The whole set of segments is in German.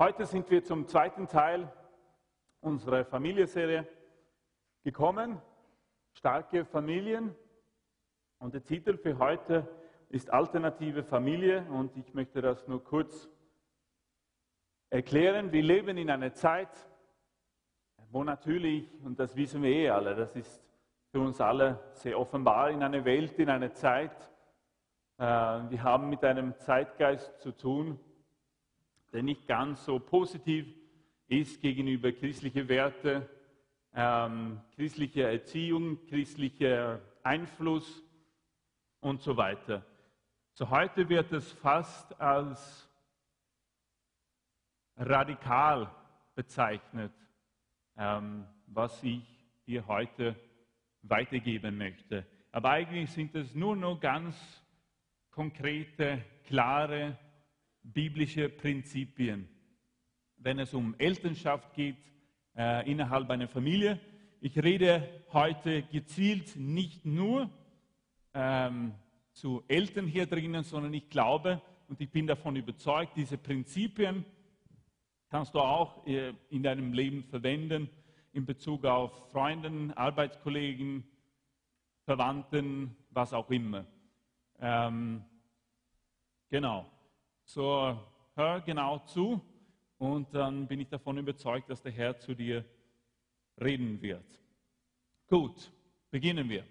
Heute sind wir zum zweiten Teil unserer Familienserie gekommen, starke Familien. Und der Titel für heute ist Alternative Familie und ich möchte das nur kurz erklären. Wir leben in einer Zeit, wo natürlich, und das wissen wir alle, das ist für uns alle sehr offenbar, in einer Welt, in einer Zeit, wir haben mit einem Zeitgeist zu tun, der nicht ganz so positiv ist gegenüber christlichen Werten, christlicher Erziehung, christlicher Einfluss und so weiter. So heute wird es fast als radikal bezeichnet, was ich dir heute weitergeben möchte. Aber eigentlich sind es nur noch ganz konkrete, klare, biblische Prinzipien, wenn es um Elternschaft geht innerhalb einer Familie. Ich rede heute gezielt nicht nur zu Eltern hier drinnen, sondern ich glaube und ich bin davon überzeugt, diese Prinzipien kannst du auch in deinem Leben verwenden in Bezug auf Freunden, Arbeitskollegen, Verwandten, was auch immer. Genau. So, hör genau zu und dann bin ich davon überzeugt, dass der Herr zu dir reden wird. Gut, beginnen wir.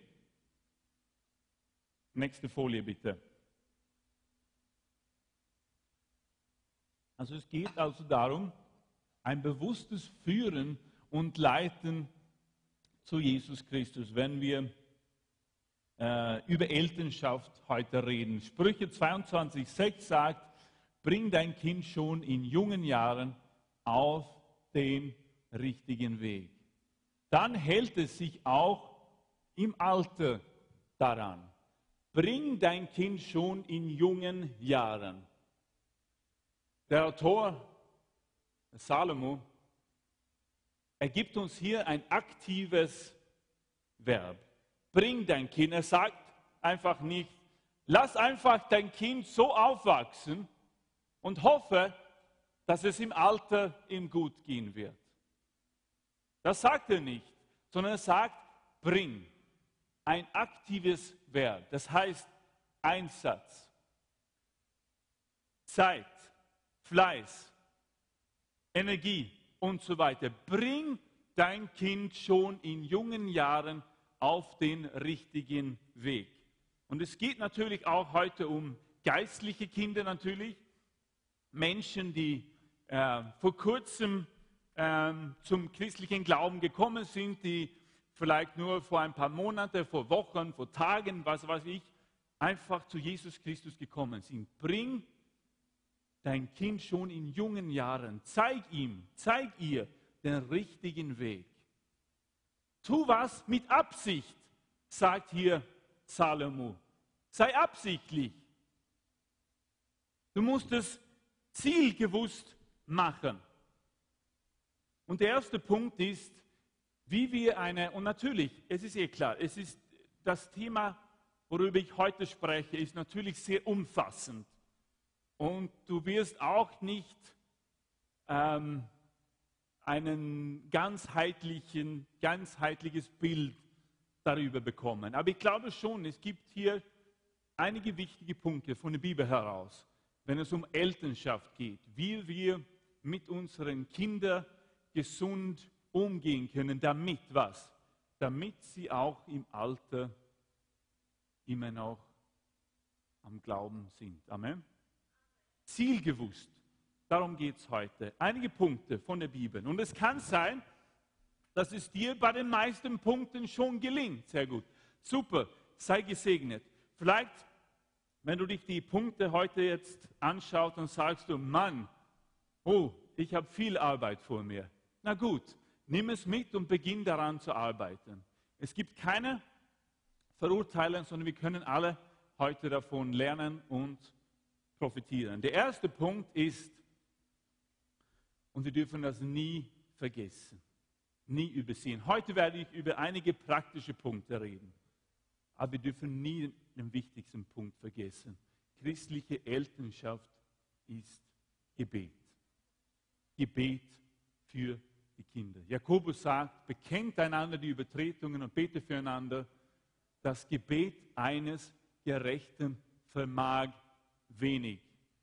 Nächste Folie bitte. Also es geht also darum, ein bewusstes Führen und Leiten zu Jesus Christus, wenn wir über Elternschaft heute reden. Sprüche 22,6 sagt, bring dein Kind schon in jungen Jahren auf den richtigen Weg. Dann hält es sich auch im Alter daran. Bring dein Kind schon in jungen Jahren. Der Autor Salomo ergibt uns hier ein aktives Verb. Bring dein Kind. Er sagt einfach nicht, lass einfach dein Kind so aufwachsen und hoffe, dass es im Alter ihm gut gehen wird. Das sagt er nicht, sondern er sagt, bring. Ein aktives Verb. Das heißt Einsatz, Zeit, Fleiß, Energie und so weiter. Bring dein Kind schon in jungen Jahren auf den richtigen Weg. Und es geht natürlich auch heute um geistliche Kinder natürlich. Menschen, die vor kurzem zum christlichen Glauben gekommen sind, die vielleicht nur vor ein paar Monaten, vor Wochen, vor Tagen, was weiß ich, einfach zu Jesus Christus gekommen sind. Bring dein Kind schon in jungen Jahren. Zeig ihr den richtigen Weg. Tu was mit Absicht, sagt hier Salomo. Sei absichtlich. Du musst es zielgewusst machen. Und der erste Punkt ist, wie wir und natürlich, es ist klar, es ist das Thema, worüber ich heute spreche, ist natürlich sehr umfassend. Und du wirst auch nicht ein ganzheitliches Bild darüber bekommen. Aber ich glaube schon, es gibt hier einige wichtige Punkte von der Bibel heraus, wenn es um Elternschaft geht, wie wir mit unseren Kindern gesund umgehen können, damit was? Damit sie auch im Alter immer noch am Glauben sind. Amen. Zielgewusst. Darum geht es heute. Einige Punkte von der Bibel. Und es kann sein, dass es dir bei den meisten Punkten schon gelingt. Sehr gut. Super. Sei gesegnet. Vielleicht, wenn du dich die Punkte heute jetzt anschaust, dann sagst du, Mann, ich habe viel Arbeit vor mir. Na gut, nimm es mit und beginn daran zu arbeiten. Es gibt keine Verurteilung, sondern wir können alle heute davon lernen und profitieren. Der erste Punkt ist, und wir dürfen das nie vergessen, nie übersehen. Heute werde ich über einige praktische Punkte reden, aber wir dürfen nie den wichtigsten Punkt vergessen. Christliche Elternschaft ist Gebet. Gebet für die Kinder. Jakobus sagt, bekennt einander die Übertretungen und betet füreinander. Das Gebet eines Gerechten vermag wenig.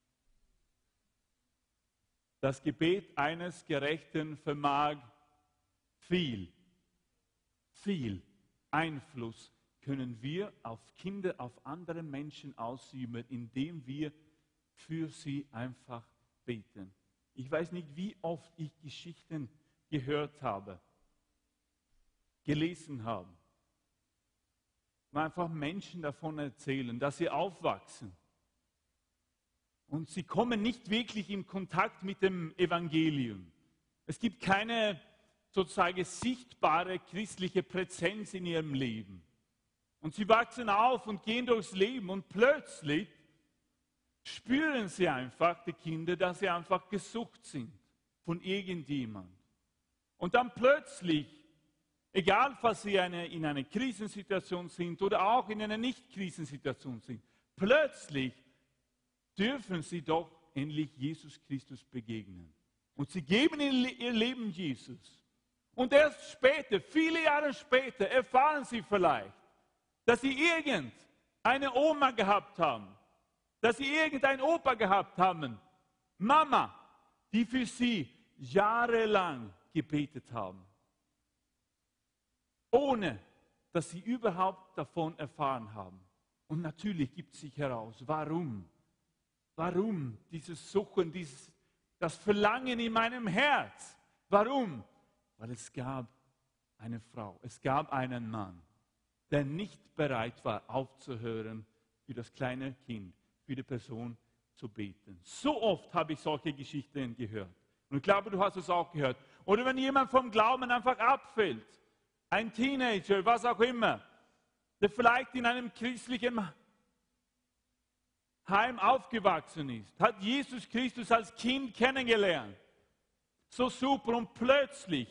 Das Gebet eines Gerechten vermag viel. Viel Einfluss können wir auf Kinder, auf andere Menschen ausüben, indem wir für sie einfach beten. Ich weiß nicht, wie oft ich Geschichten gehört habe, gelesen habe, wo einfach Menschen davon erzählen, dass sie aufwachsen. Und sie kommen nicht wirklich in Kontakt mit dem Evangelium. Es gibt keine sozusagen sichtbare christliche Präsenz in ihrem Leben. Und sie wachsen auf und gehen durchs Leben und plötzlich spüren sie einfach, die Kinder, dass sie einfach gesucht sind von irgendjemand. Und dann plötzlich, egal was sie in einer Krisensituation sind oder auch in einer Nicht-Krisensituation sind, plötzlich dürfen sie doch endlich Jesus Christus begegnen. Und sie geben ihr Leben Jesus. Und erst später, viele Jahre später, erfahren sie vielleicht, dass sie irgendeine Oma gehabt haben, dass sie irgendeinen Opa gehabt haben, Mama, die für sie jahrelang gebetet haben, ohne dass sie überhaupt davon erfahren haben. Und natürlich gibt es sich heraus, warum? Warum dieses Suchen, das Verlangen in meinem Herz? Warum? Weil es gab eine Frau, es gab einen Mann, der nicht bereit war, aufzuhören, für das kleine Kind, für die Person zu beten. So oft habe ich solche Geschichten gehört. Und ich glaube, du hast es auch gehört. Oder wenn jemand vom Glauben einfach abfällt, ein Teenager, was auch immer, der vielleicht in einem christlichen Heim aufgewachsen ist, hat Jesus Christus als Kind kennengelernt. So super, und plötzlich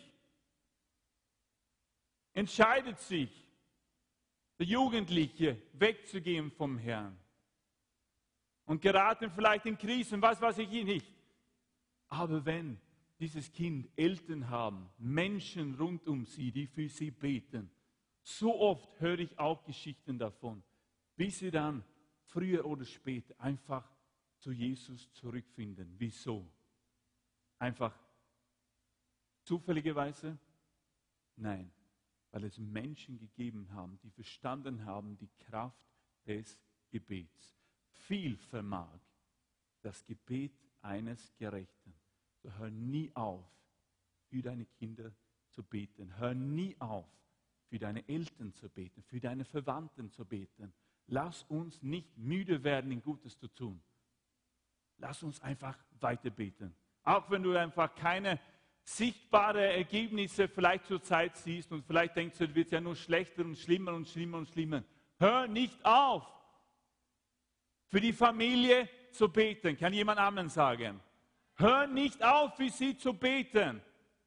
entscheidet sich der Jugendliche wegzugehen vom Herrn. Und geraten vielleicht in Krisen, was weiß ich nicht. Aber wenn dieses Kind Eltern haben, Menschen rund um sie, die für sie beten, so oft höre ich auch Geschichten davon, wie sie dann früher oder später einfach zu Jesus zurückfinden. Wieso? Einfach zufälligerweise? Nein, weil es Menschen gegeben haben, die verstanden haben, die Kraft des Gebets. Viel vermag das Gebet eines Gerechten. So hör nie auf, für deine Kinder zu beten. Hör nie auf, für deine Eltern zu beten, für deine Verwandten zu beten. Lass uns nicht müde werden, in Gutes zu tun. Lass uns einfach weiter beten. Auch wenn du einfach keine sichtbaren Ergebnisse vielleicht zur Zeit siehst und vielleicht denkst du, es wird ja nur schlechter und schlimmer und schlimmer und schlimmer. Hör nicht auf, für die Familie zu beten. Kann jemand Amen sagen? Hör nicht auf, für sie zu beten.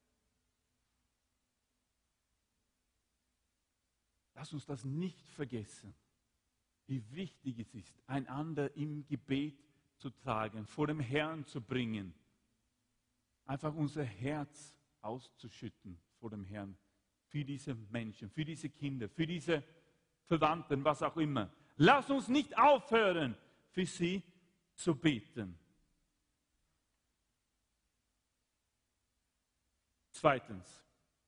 Lass uns das nicht vergessen, wie wichtig es ist, einander im Gebet zu tragen, vor dem Herrn zu bringen. Einfach unser Herz auszuschütten vor dem Herrn. Für diese Menschen, für diese Kinder, für diese Verwandten, was auch immer. Lass uns nicht aufhören, für sie zu beten. Zweitens.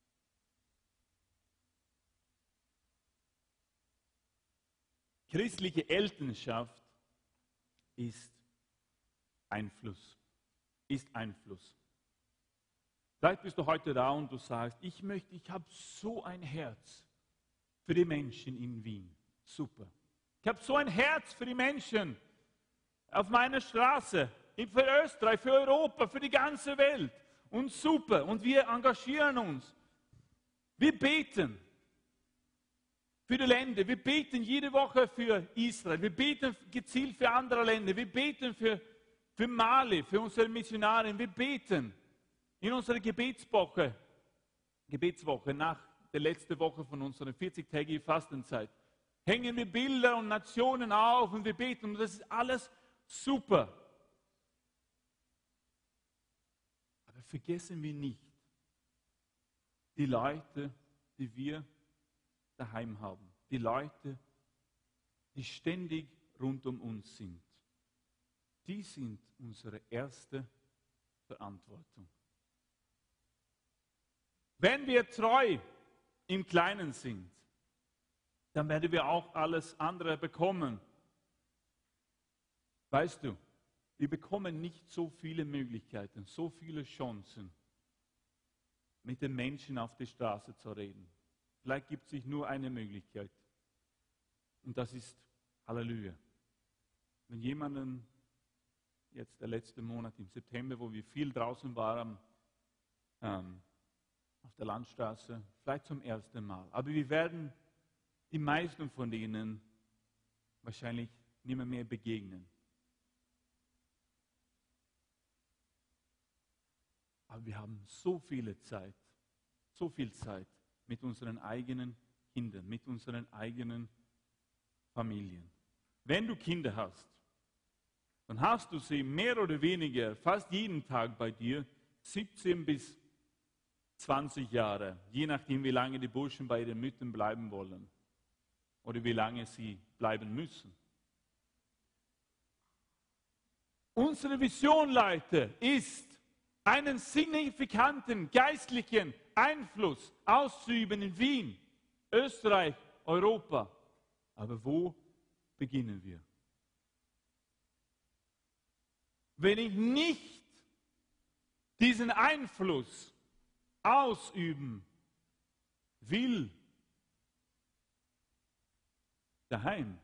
Christliche Elternschaft ist Einfluss. Ist Einfluss. Vielleicht bist du heute da und du sagst, ich habe so ein Herz für die Menschen in Wien. Super. Ich habe so ein Herz für die Menschen auf meiner Straße, für Österreich, für Europa, für die ganze Welt. Und super. Und wir engagieren uns. Wir beten für die Länder. Wir beten jede Woche für Israel. Wir beten gezielt für andere Länder. Wir beten für Mali, für unsere Missionare. Wir beten in unserer Gebetswoche nach der letzten Woche von unserer 40-tägigen Fastenzeit. Hängen wir Bilder und Nationen auf und wir beten. Und das ist alles super. Aber vergessen wir nicht die Leute, die wir daheim haben. Die Leute, die ständig rund um uns sind. Die sind unsere erste Verantwortung. Wenn wir treu im Kleinen sind, dann werden wir auch alles andere bekommen. Weißt du, wir bekommen nicht so viele Möglichkeiten, so viele Chancen, mit den Menschen auf der Straße zu reden. Vielleicht gibt es sich nur eine Möglichkeit. Und das ist Halleluja. Wenn jemanden, jetzt der letzte Monat im September, wo wir viel draußen waren, auf der Landstraße, vielleicht zum ersten Mal. Aber wir werden die meisten von denen wahrscheinlich nicht mehr begegnen. Aber wir haben so viel Zeit mit unseren eigenen Kindern, mit unseren eigenen Familien. Wenn du Kinder hast, dann hast du sie mehr oder weniger fast jeden Tag bei dir, 17 bis 20 Jahre, je nachdem, wie lange die Burschen bei ihren Müttern bleiben wollen oder wie lange sie bleiben müssen. Unsere Vision, Leute, ist, einen signifikanten geistlichen Einfluss auszuüben in Wien, Österreich, Europa. Aber wo beginnen wir? Wenn ich nicht diesen Einfluss ausüben will, daheim,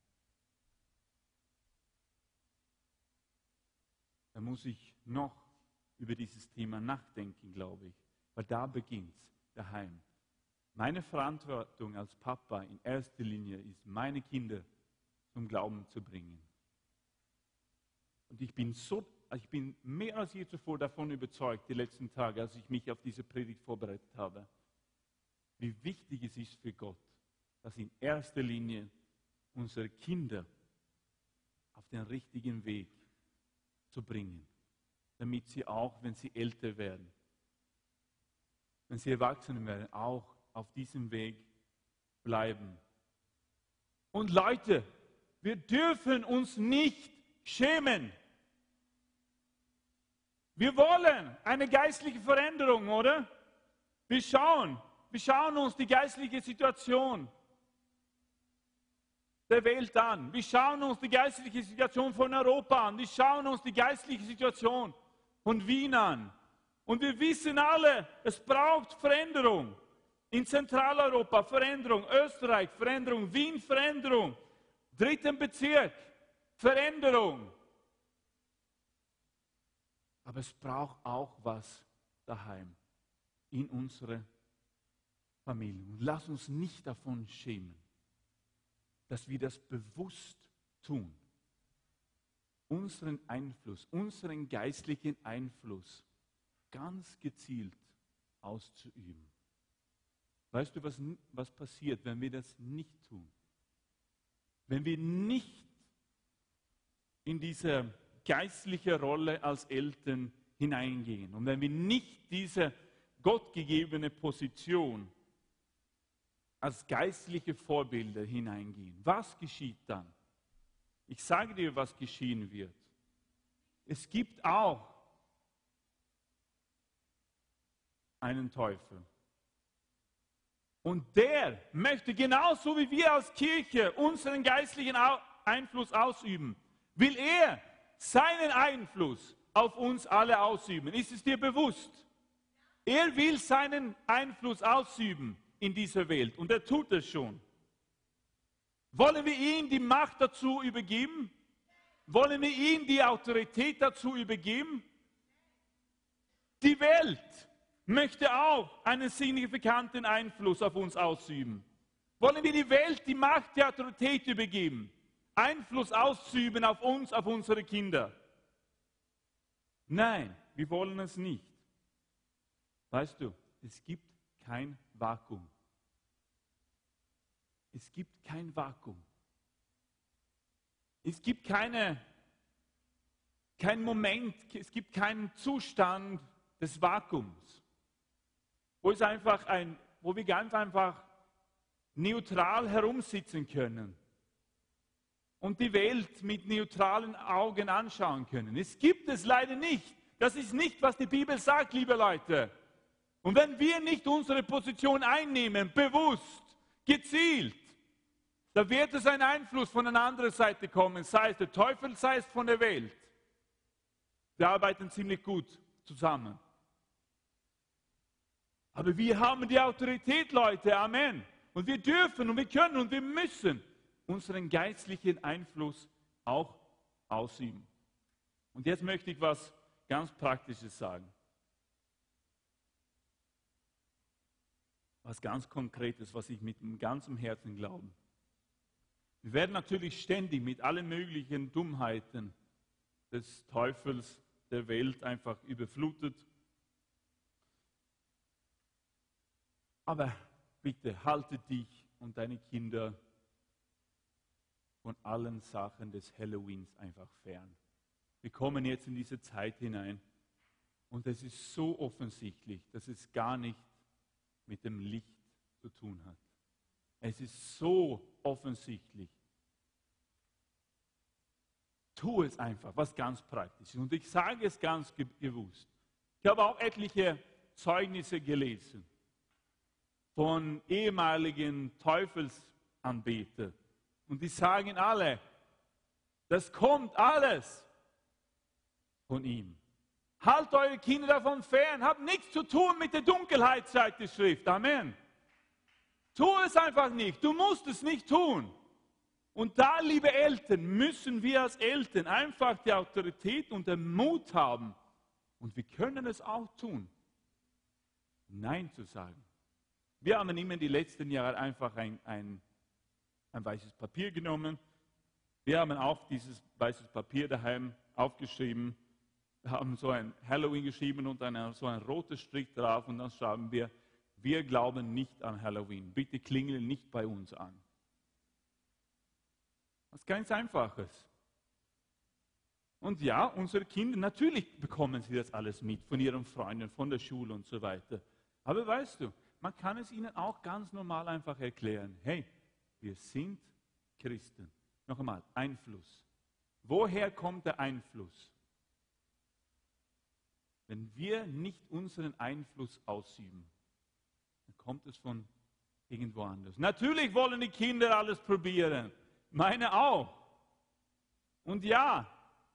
dann muss ich noch über dieses Thema nachdenken, glaube ich. Weil da beginnt es, daheim. Meine Verantwortung als Papa in erster Linie ist, meine Kinder zum Glauben zu bringen. Und ich bin mehr als je zuvor davon überzeugt, die letzten Tage, als ich mich auf diese Predigt vorbereitet habe, wie wichtig es ist für Gott, dass in erster Linie unsere Kinder auf den richtigen Weg zu bringen. Damit sie auch, wenn sie älter werden, wenn sie erwachsen werden, auch auf diesem Weg bleiben. Und Leute, wir dürfen uns nicht schämen. Wir wollen eine geistliche Veränderung, oder? Wir schauen uns die geistliche Situation der Welt an. Wir schauen uns die geistliche Situation von Europa an. Wir schauen uns die geistliche Situation von Wien an. Und wir wissen alle, es braucht Veränderung. In Zentraleuropa Veränderung, Österreich Veränderung, Wien Veränderung, 3. Bezirk Veränderung. Aber es braucht auch was daheim, in unserer Familie. Und lass uns nicht davon schämen, dass wir das bewusst tun. Unseren Einfluss, unseren geistlichen Einfluss ganz gezielt auszuüben. Weißt du, was passiert, wenn wir das nicht tun? Wenn wir nicht in diese geistliche Rolle als Eltern hineingehen und wenn wir nicht diese gottgegebene Position als geistliche Vorbilder hineingehen, was geschieht dann? Ich sage dir, was geschehen wird. Es gibt auch einen Teufel. Und der möchte genauso wie wir als Kirche unseren geistlichen Einfluss ausüben, will er seinen Einfluss auf uns alle ausüben. Ist es dir bewusst? Er will seinen Einfluss ausüben in dieser Welt und er tut es schon. Wollen wir ihm die Macht dazu übergeben? Wollen wir ihm die Autorität dazu übergeben? Die Welt möchte auch einen signifikanten Einfluss auf uns ausüben. Wollen wir die Welt die Macht, die Autorität übergeben? Einfluss auszuüben auf uns, auf unsere Kinder? Nein, wir wollen es nicht. Weißt du, es gibt kein Vakuum. Es gibt kein Vakuum. Es gibt kein Moment, es gibt keinen Zustand des Vakuums, wo wir ganz einfach neutral herumsitzen können und die Welt mit neutralen Augen anschauen können. Es gibt es leider nicht. Das ist nicht, was die Bibel sagt, liebe Leute. Und wenn wir nicht unsere Position einnehmen, bewusst, gezielt, da wird es ein Einfluss von einer anderen Seite kommen, sei es der Teufel, sei es von der Welt. Wir arbeiten ziemlich gut zusammen. Aber wir haben die Autorität, Leute, Amen. Und wir dürfen und wir können und wir müssen unseren geistlichen Einfluss auch ausüben. Und jetzt möchte ich was ganz Praktisches sagen. Was ganz Konkretes, was ich mit dem ganzen Herzen glaube. Wir werden natürlich ständig mit allen möglichen Dummheiten des Teufels, der Welt einfach überflutet. Aber bitte halte dich und deine Kinder von allen Sachen des Halloweens einfach fern. Wir kommen jetzt in diese Zeit hinein und es ist so offensichtlich, dass es gar nicht mit dem Licht zu tun hat. Es ist so offensichtlich. Tu es einfach, was ganz praktisch ist. Und ich sage es ganz bewusst. Ich habe auch etliche Zeugnisse gelesen von ehemaligen Teufelsanbetern. Und die sagen alle, das kommt alles von ihm. Halt eure Kinder davon fern, habt nichts zu tun mit der Dunkelheit, sagt die Schrift. Amen. Tu es einfach nicht, du musst es nicht tun. Und da, liebe Eltern, müssen wir als Eltern einfach die Autorität und den Mut haben. Und wir können es auch tun, Nein zu sagen. Wir haben immer in den letzten Jahren einfach ein weißes Papier genommen. Wir haben auch dieses weißes Papier daheim aufgeschrieben. Wir haben so ein Halloween geschrieben und dann so ein roter Strich drauf. Und dann schreiben wir glauben nicht an Halloween. Bitte klingeln nicht bei uns an. Das ist ganz Einfaches. Und ja, unsere Kinder, natürlich bekommen sie das alles mit, von ihren Freunden, von der Schule und so weiter. Aber weißt du, man kann es ihnen auch ganz normal einfach erklären. Hey, wir sind Christen. Noch einmal, Einfluss. Woher kommt der Einfluss? Wenn wir nicht unseren Einfluss ausüben, dann kommt es von irgendwo anders. Natürlich wollen die Kinder alles probieren. Meine auch. Und ja,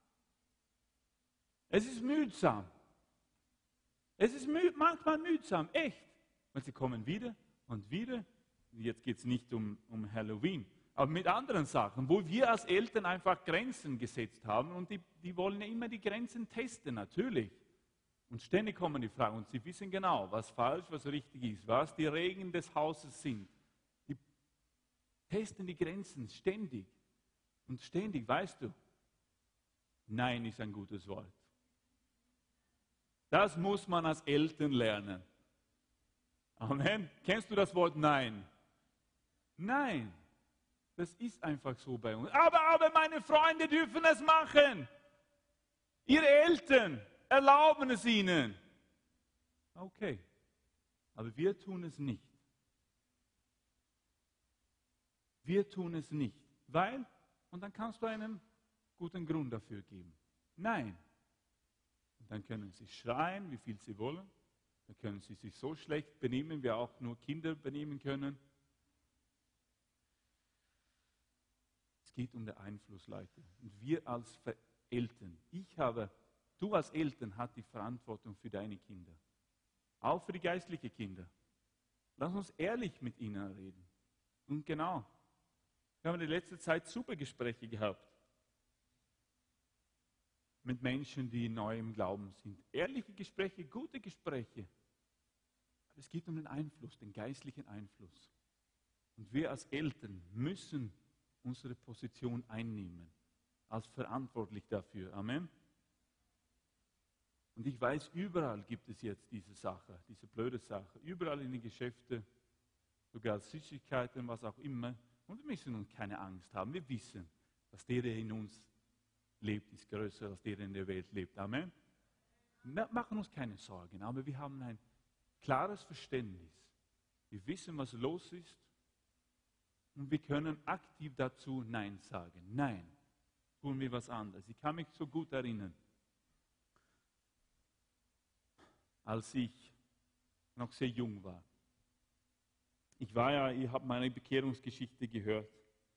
es ist mühsam. Es ist manchmal mühsam, echt. Weil sie kommen wieder und wieder. Jetzt geht es nicht um Halloween, aber mit anderen Sachen, wo wir als Eltern einfach Grenzen gesetzt haben und die wollen ja immer die Grenzen testen, natürlich. Und ständig kommen die Fragen und sie wissen genau, was falsch, was richtig ist, was die Regeln des Hauses sind. Die testen die Grenzen ständig. Und ständig, weißt du, Nein ist ein gutes Wort. Das muss man als Eltern lernen. Amen. Kennst du das Wort Nein? Nein. Das ist einfach so bei uns. Aber meine Freunde dürfen es machen. Ihre Eltern erlauben es ihnen. Okay. Aber wir tun es nicht. Wir tun es nicht. Weil, und dann kannst du einen guten Grund dafür geben. Nein. Und dann können sie schreien, wie viel sie wollen. Dann können sie sich so schlecht benehmen, wie auch nur Kinder benehmen können. Es geht um den Einfluss, Leute. Und wir als Eltern, du als Eltern hast die Verantwortung für deine Kinder. Auch für die geistlichen Kinder. Lass uns ehrlich mit ihnen reden. Und genau, wir haben in letzter Zeit super Gespräche gehabt. Mit Menschen, die neu im Glauben sind. Ehrliche Gespräche, gute Gespräche. Aber es geht um den Einfluss, den geistlichen Einfluss. Und wir als Eltern müssen unsere Position einnehmen, als verantwortlich dafür. Amen. Und ich weiß, überall gibt es jetzt diese Sache, diese blöde Sache. Überall in den Geschäften, sogar Süßigkeiten, was auch immer. Und wir müssen uns keine Angst haben. Wir wissen, dass der in uns lebt, ist größer als der in der Welt lebt. Amen. Wir machen uns keine Sorgen, aber wir haben ein klares Verständnis. Wir wissen, was los ist und wir können aktiv dazu Nein sagen. Nein, tun wir was anderes. Ich kann mich so gut erinnern, als ich noch sehr jung war. Ich habe meine Bekehrungsgeschichte gehört,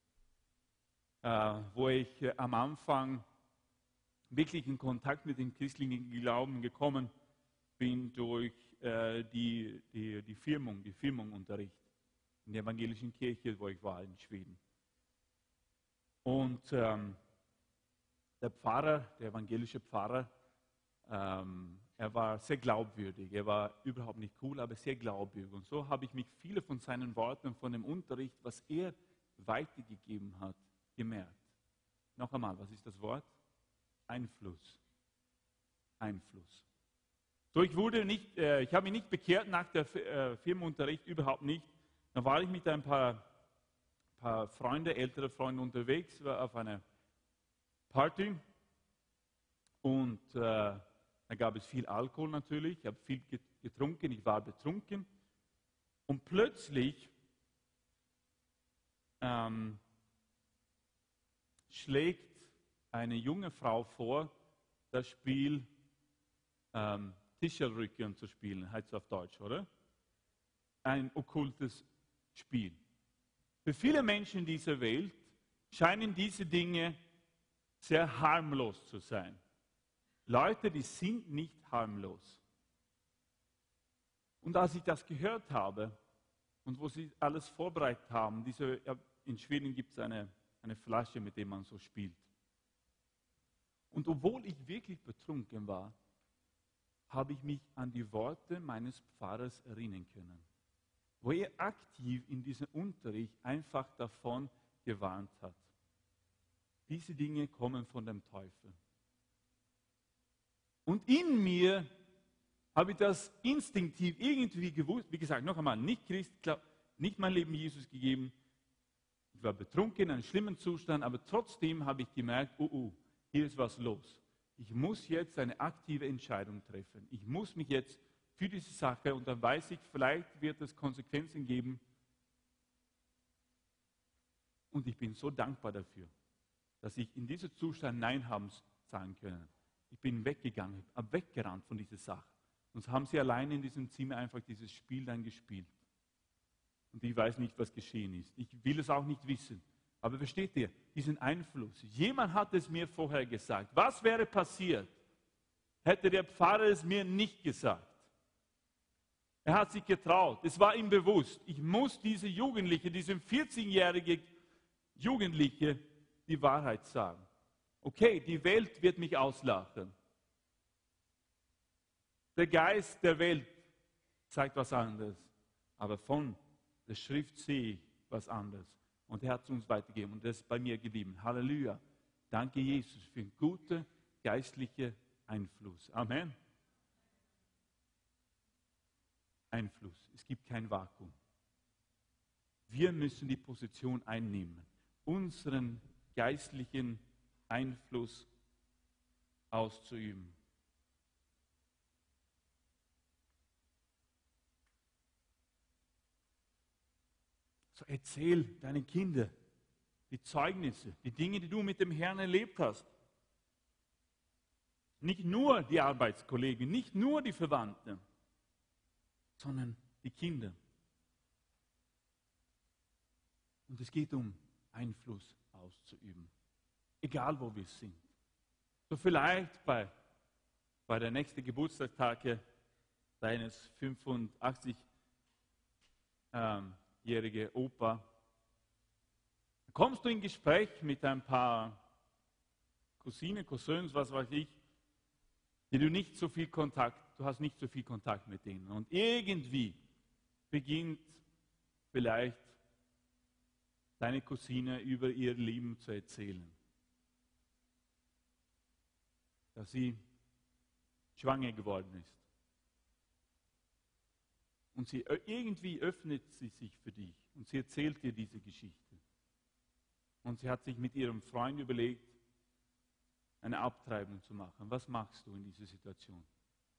wo ich am Anfang wirklich in Kontakt mit dem christlichen Glauben gekommen bin durch die Firmungunterricht in der evangelischen Kirche, wo ich war in Schweden. Und der evangelische Pfarrer, er war sehr glaubwürdig. Er war überhaupt nicht cool, aber sehr glaubwürdig. Und so habe ich mich viele von seinen Worten, von dem Unterricht, was er weitergegeben hat, gemerkt. Noch einmal, was ist das Wort? Einfluss. Einfluss. So, ich habe mich nicht bekehrt nach der Firmenunterricht, überhaupt nicht. Dann war ich mit ein paar Freunde, ältere Freunde unterwegs, war auf einer Party und da gab es viel Alkohol natürlich. Ich habe viel getrunken, ich war betrunken und plötzlich schlägt eine junge Frau vor, das Spiel Tischlerrücken zu spielen, heißt es auf Deutsch, oder? Ein okkultes Spiel. Für viele Menschen dieser Welt scheinen diese Dinge sehr harmlos zu sein. Leute, die sind nicht harmlos. Und als ich das gehört habe und wo sie alles vorbereitet haben, in Schweden gibt es eine Flasche, mit der man so spielt. Und obwohl ich wirklich betrunken war, habe ich mich an die Worte meines Pfarrers erinnern können, wo er aktiv in diesem Unterricht einfach davon gewarnt hat. Diese Dinge kommen von dem Teufel. Und in mir habe ich das instinktiv irgendwie gewusst. Wie gesagt, noch einmal, nicht Christ, nicht mein Leben Jesus gegeben. Ich war betrunken, in einem schlimmen Zustand, aber trotzdem habe ich gemerkt, hier ist was los. Ich muss jetzt eine aktive Entscheidung treffen. Ich muss mich jetzt für diese Sache, und dann weiß ich, vielleicht wird es Konsequenzen geben. Und ich bin so dankbar dafür, dass ich in diesem Zustand Nein haben sagen können. Ich bin weggegangen, habe weggerannt von dieser Sache. Und so haben sie allein in diesem Zimmer einfach dieses Spiel dann gespielt. Und ich weiß nicht, was geschehen ist. Ich will es auch nicht wissen. Aber versteht ihr, diesen Einfluss? Jemand hat es mir vorher gesagt. Was wäre passiert, hätte der Pfarrer es mir nicht gesagt? Er hat sich getraut. Es war ihm bewusst, ich muss diese Jugendliche, diesem 14-jährigen Jugendliche, die Wahrheit sagen. Okay, die Welt wird mich auslachen. Der Geist der Welt sagt was anderes. Aber von der Schrift sehe ich was anderes. Und er hat es uns weitergegeben und das ist bei mir geblieben. Halleluja. Danke, Jesus, für einen guten geistlichen Einfluss. Amen. Einfluss. Es gibt kein Vakuum. Wir müssen die Position einnehmen, unseren geistlichen Einfluss auszuüben. So erzähl deinen Kindern die Zeugnisse, die Dinge, die du mit dem Herrn erlebt hast. Nicht nur die Arbeitskollegen, nicht nur die Verwandten, sondern die Kinder. Und es geht um Einfluss auszuüben, egal wo wir sind. So vielleicht bei der nächsten Geburtstagstag deines 85-jährigen Opa, kommst du in Gespräch mit ein paar Cousinen, Cousins, was weiß ich, du hast nicht so viel Kontakt mit denen. Und irgendwie beginnt vielleicht deine Cousine über ihr Leben zu erzählen. Dass sie schwanger geworden ist. Und irgendwie öffnet sie sich für dich und sie erzählt dir diese Geschichte. Und sie hat sich mit ihrem Freund überlegt, eine Abtreibung zu machen. Was machst du in dieser Situation?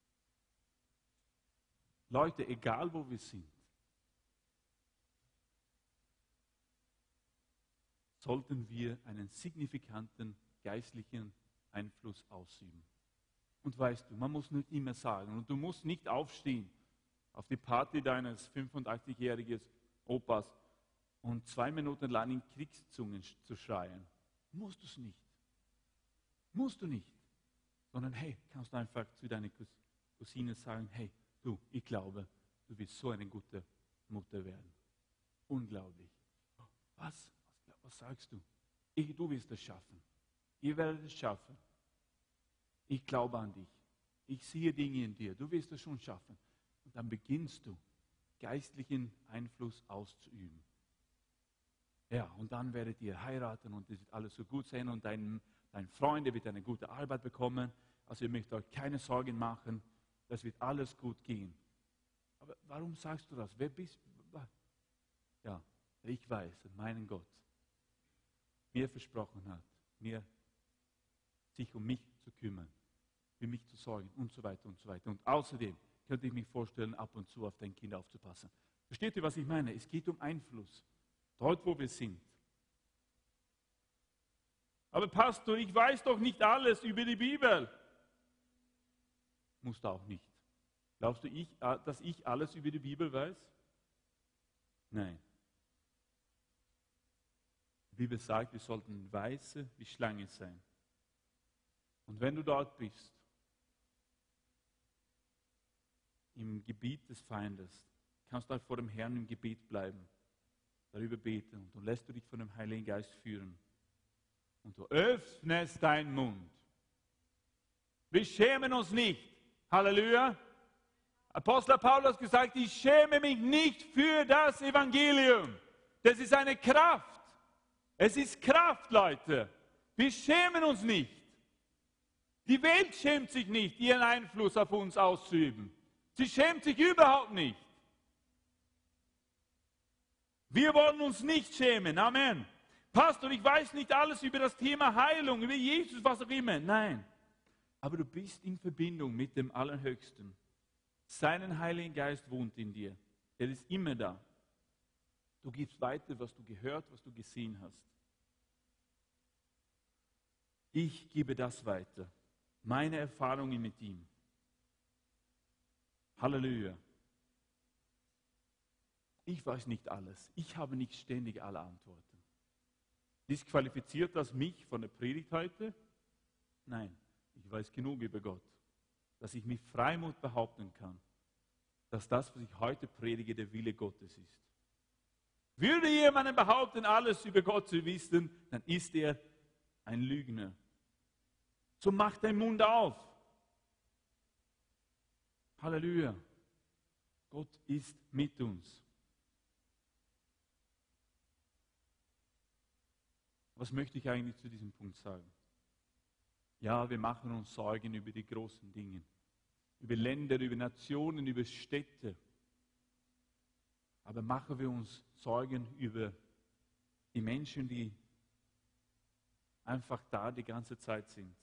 Leute, egal wo wir sind, sollten wir einen signifikanten geistlichen Einfluss ausüben. Und weißt du, man muss nicht immer sagen, und du musst nicht aufstehen auf die Party deines 85-jährigen Opas und 2 Minuten lang in Kriegszungen zu schreien. Musst du es nicht. Musst du nicht. Sondern hey, kannst du einfach zu deiner Cousine sagen, hey, du, ich glaube, du wirst so eine gute Mutter werden. Unglaublich. Was? Was sagst du? Du wirst es schaffen. Ihr werdet es schaffen. Ich glaube an dich. Ich sehe Dinge in dir. Du wirst es schon schaffen. Und dann beginnst du, geistlichen Einfluss auszuüben. Ja, und dann werdet ihr heiraten und es wird alles so gut sein und dein Freund wird eine gute Arbeit bekommen. Also ihr möchtet euch keine Sorgen machen. Das wird alles gut gehen. Aber warum sagst du das? Wer bist du? Ja, ich weiß, meinen Gott mir versprochen hat, sich um mich zu kümmern, für mich zu sorgen und so weiter und so weiter. Und außerdem könnte ich mir vorstellen, ab und zu auf dein Kind aufzupassen. Versteht ihr, was ich meine? Es geht um Einfluss. Dort, wo wir sind. Aber Pastor, ich weiß doch nicht alles über die Bibel. Musst du auch nicht. Glaubst du, dass ich alles über die Bibel weiß? Nein. Die Bibel sagt, wir sollten weise wie Schlange sein. Und wenn du dort bist, im Gebiet des Feindes, kannst du halt vor dem Herrn im Gebet bleiben, darüber beten und dann lässt du dich von dem Heiligen Geist führen. Und du öffnest deinen Mund. Wir schämen uns nicht. Halleluja. Apostel Paulus hat gesagt, ich schäme mich nicht für das Evangelium. Das ist eine Kraft. Es ist Kraft, Leute. Wir schämen uns nicht. Die Welt schämt sich nicht, ihren Einfluss auf uns auszuüben. Sie schämt sich überhaupt nicht. Wir wollen uns nicht schämen. Amen. Pastor, ich weiß nicht alles über das Thema Heilung, über Jesus, was auch immer. Nein. Aber du bist in Verbindung mit dem Allerhöchsten. Seinen Heiligen Geist wohnt in dir. Er ist immer da. Du gibst weiter, was du gehört, was du gesehen hast. Ich gebe das weiter. Meine Erfahrungen mit ihm. Halleluja. Ich weiß nicht alles. Ich habe nicht ständig alle Antworten. Disqualifiziert das mich von der Predigt heute? Nein, ich weiß genug über Gott, dass ich mit Freimut behaupten kann, dass das, was ich heute predige, der Wille Gottes ist. Würde jemand behaupten, alles über Gott zu wissen, dann ist er ein Lügner. So mach deinen Mund auf. Halleluja. Gott ist mit uns. Was möchte ich eigentlich zu diesem Punkt sagen? Ja, wir machen uns Sorgen über die großen Dinge, über Länder, über Nationen, über Städte. Aber machen wir uns Sorgen über die Menschen, die einfach da die ganze Zeit sind.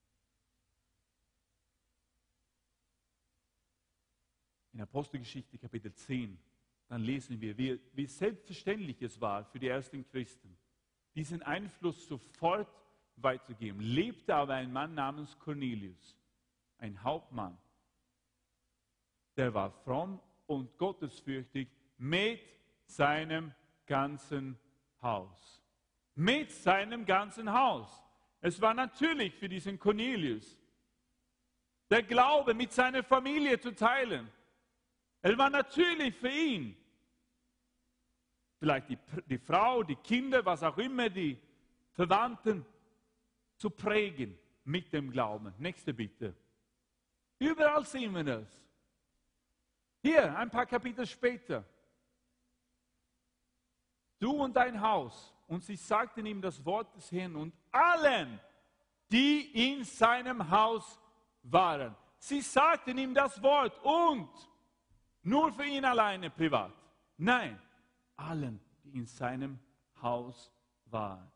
In Apostelgeschichte Kapitel 10, dann lesen wir, wie selbstverständlich es war für die ersten Christen, diesen Einfluss sofort weiterzugeben. Lebte aber ein Mann namens Cornelius, ein Hauptmann, der war fromm und gottesfürchtig mit seinem ganzen Haus. Mit seinem ganzen Haus. Es war natürlich für diesen Cornelius, der Glaube mit seiner Familie zu teilen. Es war natürlich für ihn, vielleicht die Frau, die Kinder, was auch immer, die Verwandten, zu prägen mit dem Glauben. Nächste bitte. Überall sehen wir das. Hier, ein paar Kapitel später. Du und dein Haus. Und sie sagten ihm das Wort des Herrn und allen, die in seinem Haus waren. Sie sagten ihm das Wort und nur für ihn alleine privat. Nein, allen, die in seinem Haus waren.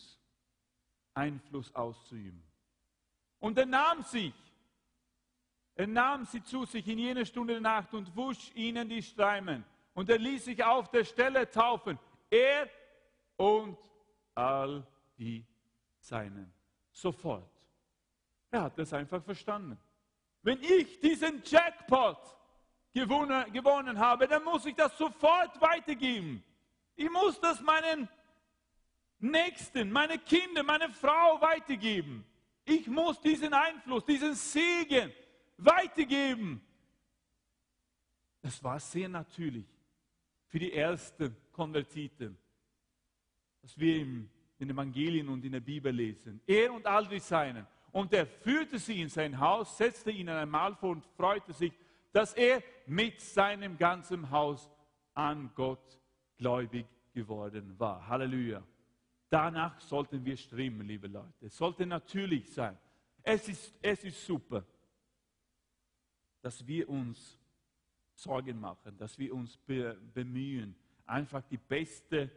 Einfluss auszuüben. Und er nahm sich. Er nahm sie zu sich in jener Stunde der Nacht und wusch ihnen die Striemen. Und er ließ sich auf der Stelle taufen, er und all die Seinen. Sofort. Er hat das einfach verstanden. Wenn ich diesen Jackpot gewonnen habe, dann muss ich das sofort weitergeben. Ich muss das meinen Nächsten, meine Kinder, meine Frau weitergeben. Ich muss diesen Einfluss, diesen Segen weitergeben. Das war sehr natürlich für die ersten Konvertiten, was wir in den Evangelien und in der Bibel lesen. Er und all die Seinen. Und er führte sie in sein Haus, setzte ihnen ein Mahl vor und freute sich, dass er mit seinem ganzen Haus an Gott gläubig geworden war. Halleluja. Danach sollten wir streben, liebe Leute. Es sollte natürlich sein. Es ist super, dass wir uns Sorgen machen, dass wir uns bemühen, einfach die beste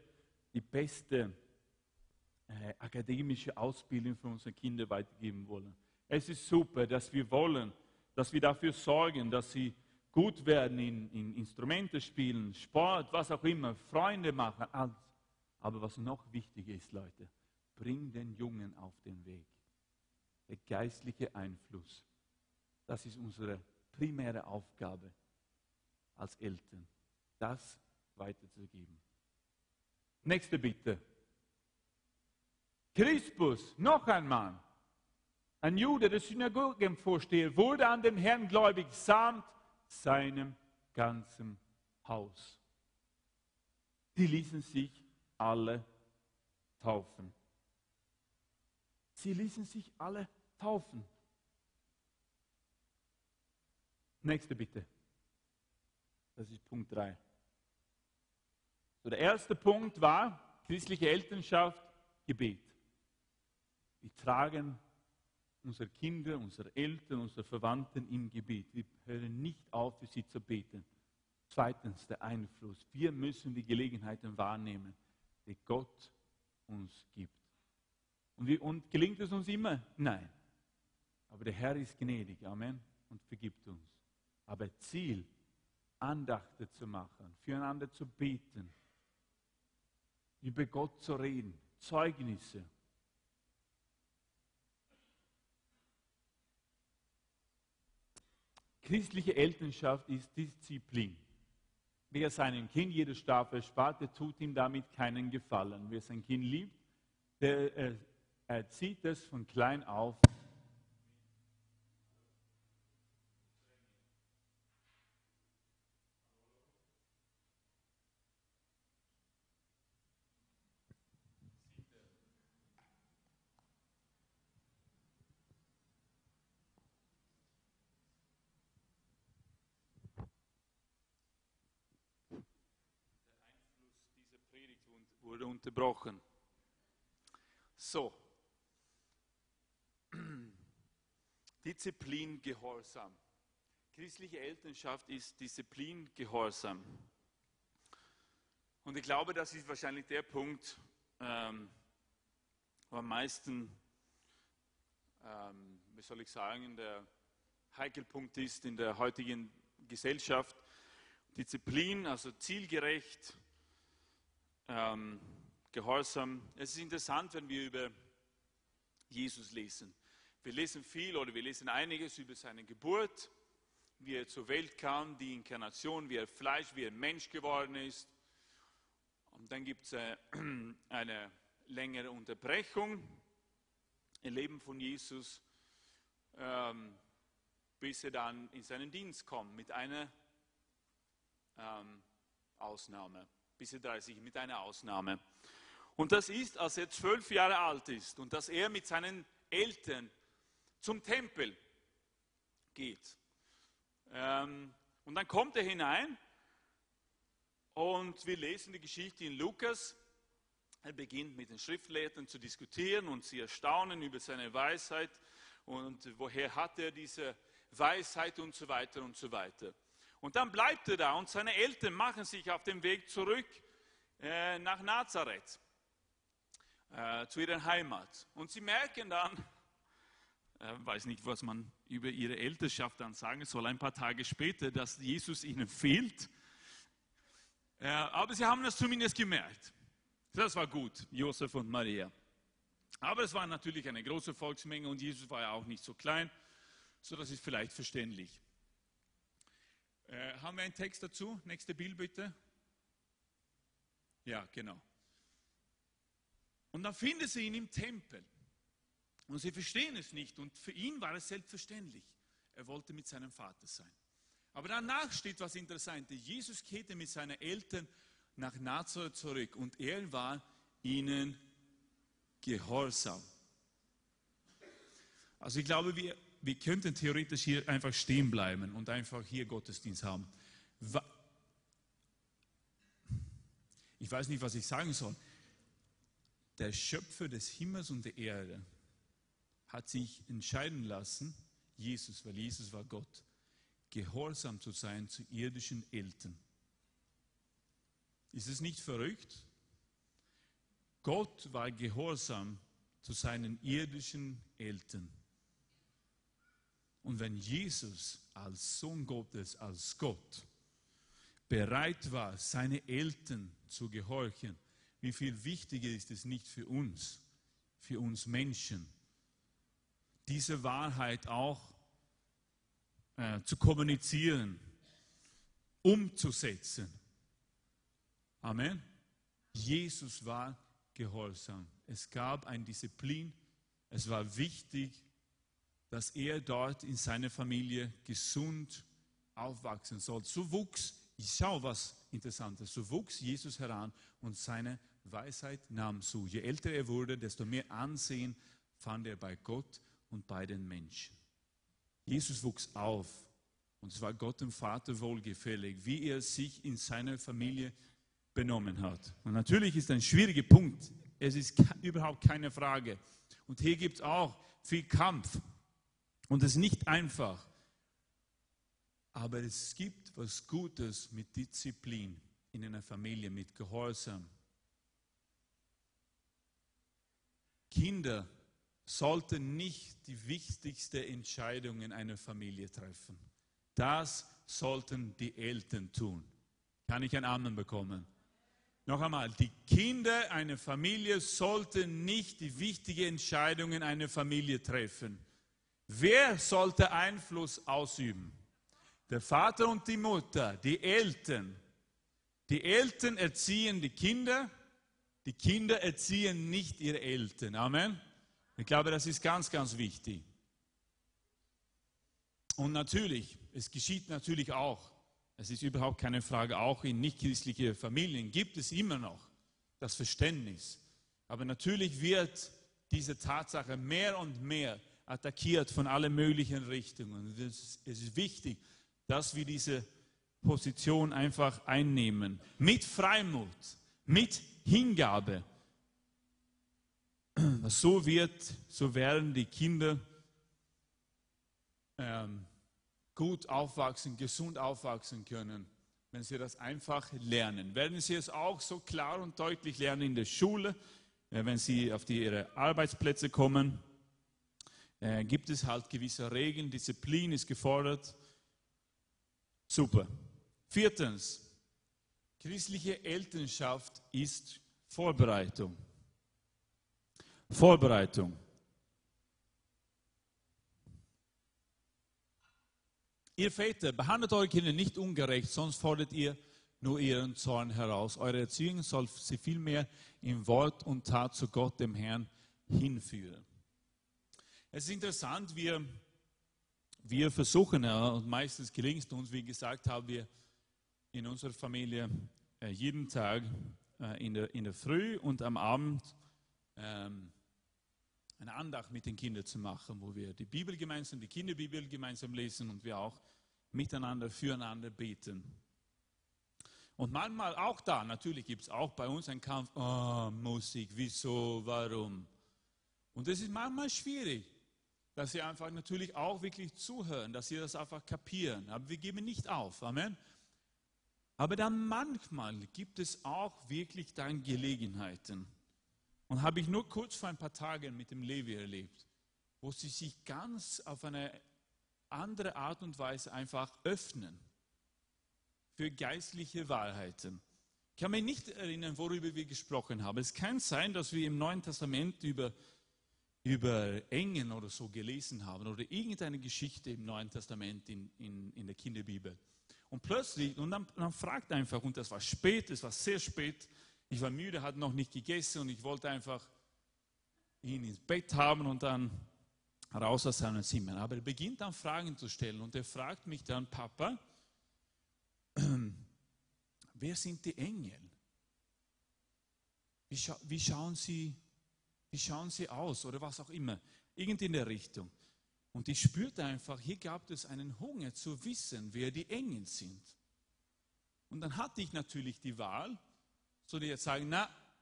akademische Ausbildung für unsere Kinder weitergeben wollen. Es ist super, dass wir wollen, dass wir dafür sorgen, dass sie gut werden in Instrumente spielen, Sport, was auch immer, Freunde machen. Aber was noch wichtiger ist, Leute, bring den Jungen auf den Weg. Der geistliche Einfluss, das ist unsere primäre Aufgabe als Eltern, das weiterzugeben. Nächste Bitte. Crispus, noch ein Mann, ein Jude, der Synagogenvorsteher, wurde an den Herrn gläubig, samt seinem ganzen Haus. Die ließen sich alle taufen. Sie ließen sich alle taufen. Nächste Bitte. Das ist Punkt 3. So, der erste Punkt war christliche Elternschaft, Gebet. Wir tragen unsere Kinder, unsere Eltern, unsere Verwandten im Gebet. Wir hören nicht auf, für sie zu beten. Zweitens, der Einfluss. Wir müssen die Gelegenheiten wahrnehmen, die Gott uns gibt. Und gelingt es uns immer? Nein. Aber der Herr ist gnädig, Amen, und vergibt uns. Aber Ziel, Andachten zu machen, füreinander zu beten, über Gott zu reden, Zeugnisse. Christliche Elternschaft ist Disziplin. Wer seinem Kind jede Strafe erspart, der tut ihm damit keinen Gefallen. Wer sein Kind liebt, der erzieht es von klein auf. Wurde unterbrochen. So. Disziplin, Gehorsam. Christliche Elternschaft ist Disziplin, Gehorsam. Und ich glaube, das ist wahrscheinlich der Punkt, wo am meisten, wie soll ich sagen, der Heikelpunkt ist in der heutigen Gesellschaft. Disziplin, also zielgerecht, Gehorsam. Es ist interessant, wenn wir über Jesus lesen. Wir lesen viel oder wir lesen einiges über seine Geburt, wie er zur Welt kam, die Inkarnation, wie er Fleisch, wie er Mensch geworden ist. Und dann gibt es eine längere Unterbrechung im Leben von Jesus, bis er dann in seinen Dienst kommt, mit einer Ausnahme. Bis er 30, mit einer Ausnahme. Und das ist, als er 12 Jahre alt ist und dass er mit seinen Eltern zum Tempel geht. Und dann kommt er hinein und wir lesen die Geschichte in Lukas. Er beginnt mit den Schriftlehrern zu diskutieren und sie erstaunen über seine Weisheit und woher hat er diese Weisheit und so weiter und so weiter. Und dann bleibt er da und seine Eltern machen sich auf den Weg zurück nach Nazareth, zu ihrer Heimat. Und sie merken dann, weiß nicht, was man über ihre Elternschaft dann sagen soll, ein paar Tage später, dass Jesus ihnen fehlt. Aber sie haben das zumindest gemerkt. Das war gut, Josef und Maria. Aber es war natürlich eine große Volksmenge und Jesus war ja auch nicht so klein, so das ist vielleicht verständlich. Haben wir einen Text dazu? Nächste Bild bitte. Ja, genau. Und dann finden sie ihn im Tempel. Und sie verstehen es nicht. Und für ihn war es selbstverständlich. Er wollte mit seinem Vater sein. Aber danach steht was Interessantes. Jesus kehrte mit seinen Eltern nach Nazareth zurück. Und er war ihnen gehorsam. Also ich glaube, wir könnten theoretisch hier einfach stehen bleiben und einfach hier Gottesdienst haben. Ich weiß nicht, was ich sagen soll. Der Schöpfer des Himmels und der Erde hat sich entscheiden lassen, Jesus, weil Jesus war Gott, gehorsam zu sein zu irdischen Eltern. Ist es nicht verrückt? Gott war gehorsam zu seinen irdischen Eltern. Und wenn Jesus als Sohn Gottes, als Gott, bereit war, seine Eltern zu gehorchen, wie viel wichtiger ist es nicht für uns Menschen, diese Wahrheit auch zu kommunizieren, umzusetzen. Amen. Jesus war gehorsam. Es gab eine Disziplin. Es war wichtig, dass er dort in seiner Familie gesund aufwachsen soll. So wuchs, ich schaue was Interessantes, so wuchs Jesus heran und seine Weisheit nahm zu. Je älter er wurde, desto mehr Ansehen fand er bei Gott und bei den Menschen. Jesus wuchs auf und es war Gott dem Vater wohlgefällig, wie er sich in seiner Familie benommen hat. Und natürlich ist ein schwieriger Punkt, es ist überhaupt keine Frage. Und hier gibt es auch viel Kampf und es ist nicht einfach. Aber es gibt was Gutes mit Disziplin in einer Familie, mit Gehorsam. Kinder sollten nicht die wichtigste Entscheidung in einer Familie treffen. Das sollten die Eltern tun. Kann ich ein Amen bekommen? Noch einmal, die Kinder einer Familie sollten nicht die wichtige Entscheidung in einer Familie treffen. Wer sollte Einfluss ausüben? Der Vater und die Mutter, die Eltern. Die Eltern erziehen die Kinder erziehen nicht ihre Eltern. Amen. Ich glaube, das ist ganz, ganz wichtig. Und natürlich, es geschieht natürlich auch, es ist überhaupt keine Frage, auch in nichtchristlichen Familien gibt es immer noch das Verständnis. Aber natürlich wird diese Tatsache mehr und mehr attackiert von allen möglichen Richtungen. Es ist wichtig, dass wir diese Position einfach einnehmen. Mit Freimut, mit Hingabe. So werden die Kinder gut aufwachsen, gesund aufwachsen können, wenn sie das einfach lernen. Werden sie es auch so klar und deutlich lernen in der Schule, wenn sie auf ihre Arbeitsplätze kommen, gibt es halt gewisse Regeln, Disziplin ist gefordert. Super. 4. Christliche Elternschaft ist Vorbereitung. Vorbereitung. Ihr Väter, behandelt eure Kinder nicht ungerecht, sonst fordert ihr nur ihren Zorn heraus. Eure Erziehung soll sie vielmehr in Wort und Tat zu Gott, dem Herrn, hinführen. Es ist interessant, wir versuchen, und meistens gelingt es uns, wie gesagt, haben wir in unserer Familie jeden Tag in der Früh und am Abend eine Andacht mit den Kindern zu machen, wo wir die Bibel gemeinsam, die Kinderbibel gemeinsam lesen und wir auch miteinander, füreinander beten. Und manchmal auch da, natürlich gibt es auch bei uns einen Kampf, Musik, wieso, warum? Und das ist manchmal schwierig, dass sie einfach natürlich auch wirklich zuhören, dass sie das einfach kapieren. Aber wir geben nicht auf, Amen. Aber dann manchmal gibt es auch wirklich dann Gelegenheiten. Und habe ich nur kurz vor ein paar Tagen mit dem Levi erlebt, wo sie sich ganz auf eine andere Art und Weise einfach öffnen für geistliche Wahrheiten. Ich kann mich nicht erinnern, worüber wir gesprochen haben. Es kann sein, dass wir im Neuen Testament über Engel oder so gelesen haben oder irgendeine Geschichte im Neuen Testament in der Kinderbibel. Und plötzlich, und dann fragt einfach, und das war spät, es war sehr spät, ich war müde, hatte noch nicht gegessen und ich wollte einfach ihn ins Bett haben und dann raus aus seinem Zimmer. Aber er beginnt dann Fragen zu stellen und er fragt mich dann, Papa, wer sind die Engel? Wie schauen sie aus oder was auch immer? Irgendwie in der Richtung. Und ich spürte einfach, hier gab es einen Hunger zu wissen, wer die Engel sind. Und dann hatte ich natürlich die Wahl, soll ich jetzt sagen,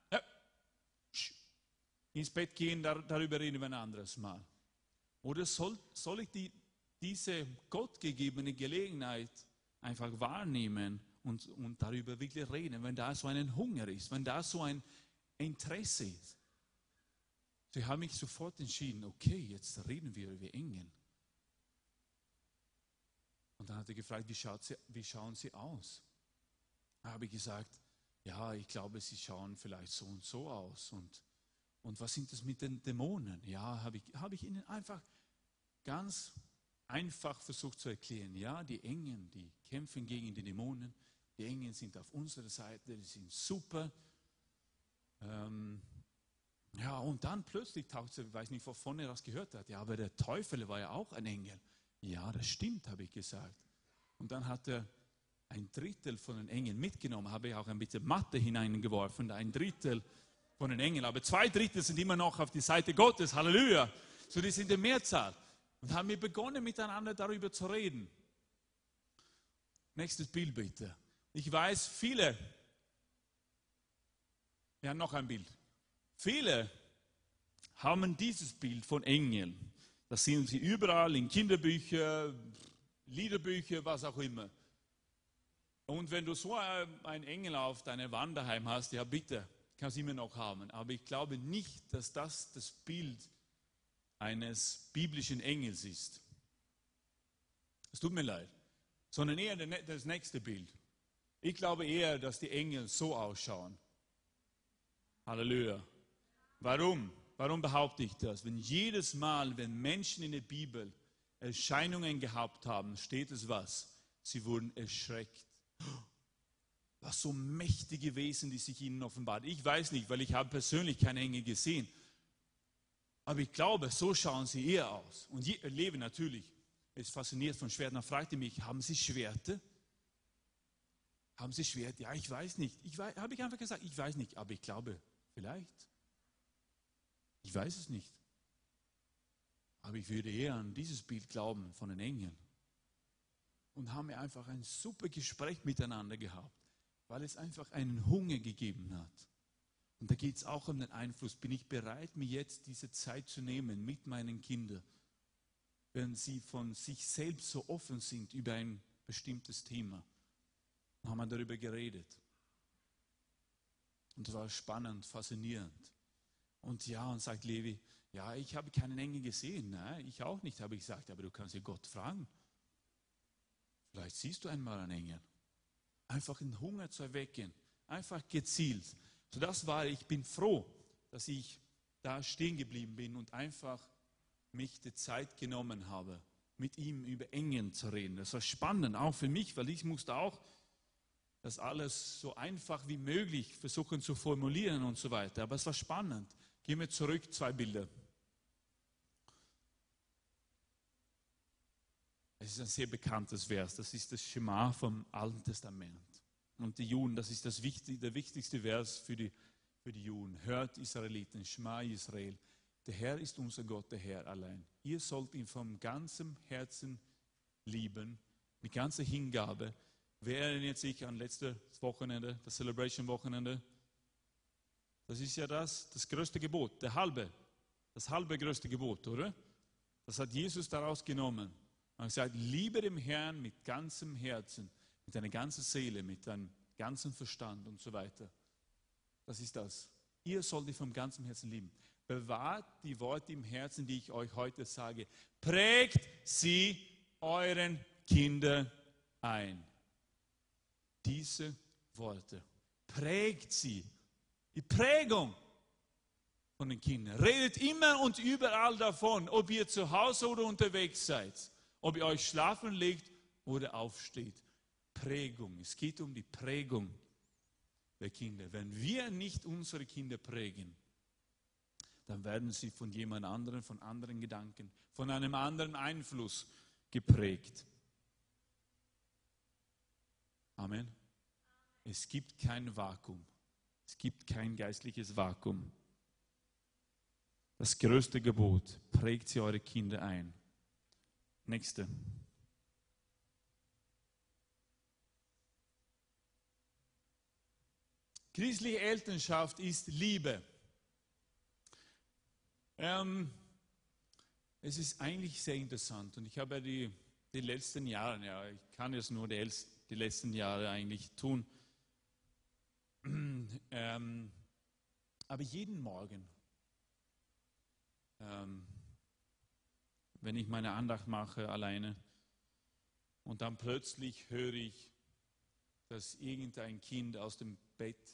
ins Bett gehen, darüber reden wir ein anderes Mal. Oder soll ich diese gottgegebene Gelegenheit einfach wahrnehmen und darüber wirklich reden, wenn da so ein Hunger ist, wenn da so ein Interesse ist. Sie haben mich sofort entschieden, okay, jetzt reden wir über Engel. Und dann hat er gefragt, wie schauen sie aus? Da habe ich gesagt, ja, ich glaube, sie schauen vielleicht so und so aus. Und was sind das mit den Dämonen? Ja, habe ich ihnen einfach ganz einfach versucht zu erklären. Ja, die Engel, die kämpfen gegen die Dämonen. Die Engel sind auf unserer Seite, die sind super. Ja, und dann plötzlich taucht sie, ich weiß nicht, wovon er das gehört hat. Ja, aber der Teufel war ja auch ein Engel. Ja, das stimmt, habe ich gesagt. Und dann hat er ein Drittel von den Engeln mitgenommen, habe ich auch ein bisschen Mathe hineingeworfen, ein Drittel von den Engeln. Aber 2 Drittel sind immer noch auf die Seite Gottes, Halleluja. So, die sind in der Mehrzahl. Und haben wir begonnen, miteinander darüber zu reden. Nächstes Bild bitte. Ich weiß, viele, ja, noch ein Bild. Viele haben dieses Bild von Engeln. Das sehen sie überall in Kinderbüchern, Liederbücher, was auch immer. Und wenn du so einen Engel auf deiner Wand daheim hast, ja bitte, kannst du immer noch haben. Aber ich glaube nicht, dass das Bild eines biblischen Engels ist. Es tut mir leid. Sondern eher das nächste Bild. Ich glaube eher, dass die Engel so ausschauen. Halleluja. Warum? Warum behaupte ich das? Wenn jedes Mal, wenn Menschen in der Bibel Erscheinungen gehabt haben, steht es was? Sie wurden erschreckt. Was so mächtige Wesen, die sich ihnen offenbaren. Ich weiß nicht, weil ich habe persönlich keine Engel gesehen. Aber ich glaube, so schauen sie eher aus. Und Leben natürlich ist fasziniert von Schwertern. Dann fragte mich, haben Sie Schwerter? Haben Sie Schwerter? Ja, ich weiß nicht. Habe ich einfach gesagt, ich weiß nicht. Aber ich glaube, vielleicht. Ich weiß es nicht. Aber ich würde eher an dieses Bild glauben von den Engeln. Und haben wir einfach ein super Gespräch miteinander gehabt, weil es einfach einen Hunger gegeben hat. Und da geht es auch um den Einfluss. Bin ich bereit, mir jetzt diese Zeit zu nehmen mit meinen Kindern, wenn sie von sich selbst so offen sind über ein bestimmtes Thema? Dann haben wir darüber geredet. Und das war spannend, faszinierend. Und ja, und sagt Levi, ja, ich habe keinen Engel gesehen. Nein, ich auch nicht, habe ich gesagt, aber du kannst ja Gott fragen. Vielleicht siehst du einmal einen Engel. Einfach den Hunger zu erwecken, einfach gezielt. So das war, ich bin froh, dass ich da stehen geblieben bin und einfach mich die Zeit genommen habe, mit ihm über Engel zu reden. Das war spannend, auch für mich, weil ich musste auch das alles so einfach wie möglich versuchen zu formulieren und so weiter. Aber es war spannend. Gehen wir zurück, 2 Bilder. Es ist ein sehr bekanntes Vers. Das ist das Schema vom Alten Testament. Und die Juden, das ist der wichtigste Vers für die Juden. Hört Israeliten, Schma Israel. Der Herr ist unser Gott, der Herr allein. Ihr sollt ihn vom ganzen Herzen lieben, mit ganzer Hingabe. Wer erinnert sich an letztes Wochenende, das Celebration-Wochenende? Das ist ja das größte Gebot, das halbe größte Gebot, oder? Das hat Jesus daraus genommen. Er hat gesagt, liebe dem Herrn mit ganzem Herzen, mit deiner ganzen Seele, mit deinem ganzen Verstand und so weiter. Das ist das. Ihr sollt ihn vom ganzen Herzen lieben. bewahrt die Worte im Herzen, die ich euch heute sage. Prägt sie euren Kindern ein. Diese Worte. Prägt sie. Die Prägung von den Kindern. Redet immer und überall davon, ob ihr zu Hause oder unterwegs seid. Ob ihr euch schlafen legt oder aufsteht. Prägung. Es geht um die Prägung der Kinder. Wenn wir nicht unsere Kinder prägen, dann werden sie von jemand anderem, von anderen Gedanken, von einem anderen Einfluss geprägt. Amen. Es gibt kein Vakuum. Es gibt kein geistliches Vakuum. Das größte Gebot, prägt sie eure Kinder ein. Nächste. Christliche Elternschaft ist Liebe. Es ist eigentlich sehr interessant und ich habe ja die letzten Jahre, ich kann jetzt nur die letzten Jahre eigentlich tun, aber jeden Morgen, wenn ich meine Andacht mache alleine und dann plötzlich höre ich, dass irgendein Kind aus dem Bett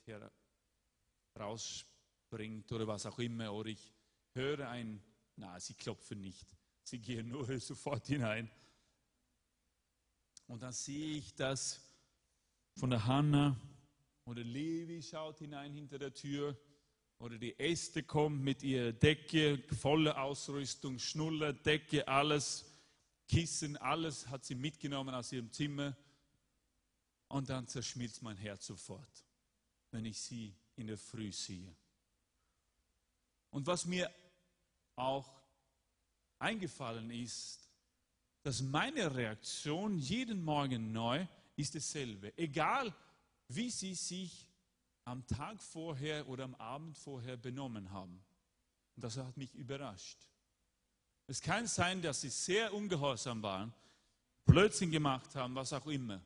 rausspringt oder was auch immer, oder ich höre sie klopfen nicht, sie gehen nur sofort hinein. Und dann sehe ich, dass von der Hanna oder Levi schaut hinein hinter der Tür oder die Äste kommt mit ihrer Decke, volle Ausrüstung, Schnuller, Decke, alles, Kissen, alles hat sie mitgenommen aus ihrem Zimmer. Und dann zerschmilzt mein Herz sofort, wenn ich sie in der Früh sehe. Und was mir auch eingefallen ist, dass meine Reaktion jeden Morgen neu ist dasselbe. Egal, wie sie sich am Tag vorher oder am Abend vorher benommen haben. Und das hat mich überrascht. Es kann sein, dass sie sehr ungehorsam waren, Blödsinn gemacht haben, was auch immer.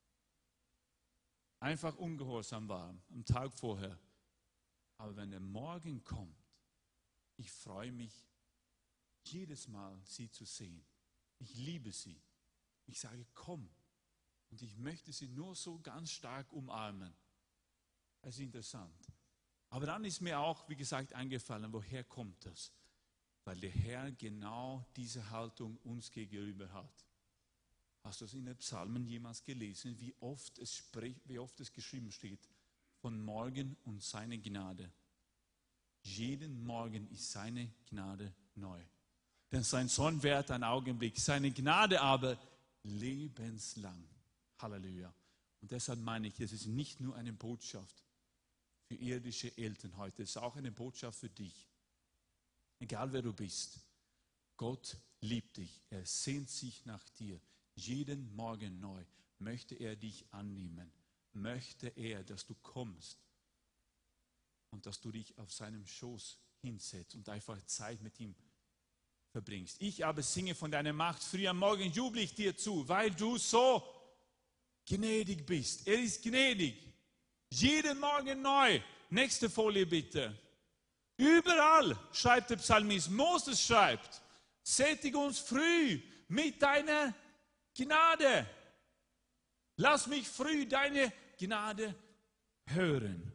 Einfach ungehorsam waren am Tag vorher. Aber wenn der Morgen kommt, ich freue mich jedes Mal, sie zu sehen. Ich liebe sie. Ich sage, komm. Und ich möchte sie nur so ganz stark umarmen. Das ist interessant. Aber dann ist mir auch, wie gesagt, eingefallen, woher kommt das? Weil der Herr genau diese Haltung uns gegenüber hat. Hast du es in den Psalmen jemals gelesen, wie oft es geschrieben steht, von Morgen und seine Gnade? Jeden Morgen ist seine Gnade neu. Denn sein Sohn währt einen Augenblick, seine Gnade aber lebenslang. Halleluja. Und deshalb meine ich, es ist nicht nur eine Botschaft für irdische Eltern heute, es ist auch eine Botschaft für dich. Egal wer du bist, Gott liebt dich, er sehnt sich nach dir. Jeden Morgen neu möchte er dich annehmen, möchte er, dass du kommst und dass du dich auf seinem Schoß hinsetzt und einfach Zeit mit ihm verbringst. Ich aber singe von deiner Macht, früh am Morgen jubel ich dir zu, weil du so gnädig bist. Er ist gnädig. Jeden Morgen neu. Nächste Folie bitte. Überall, schreibt der Psalmist, Moses schreibt, sättig uns früh mit deiner Gnade. Lass mich früh deine Gnade hören.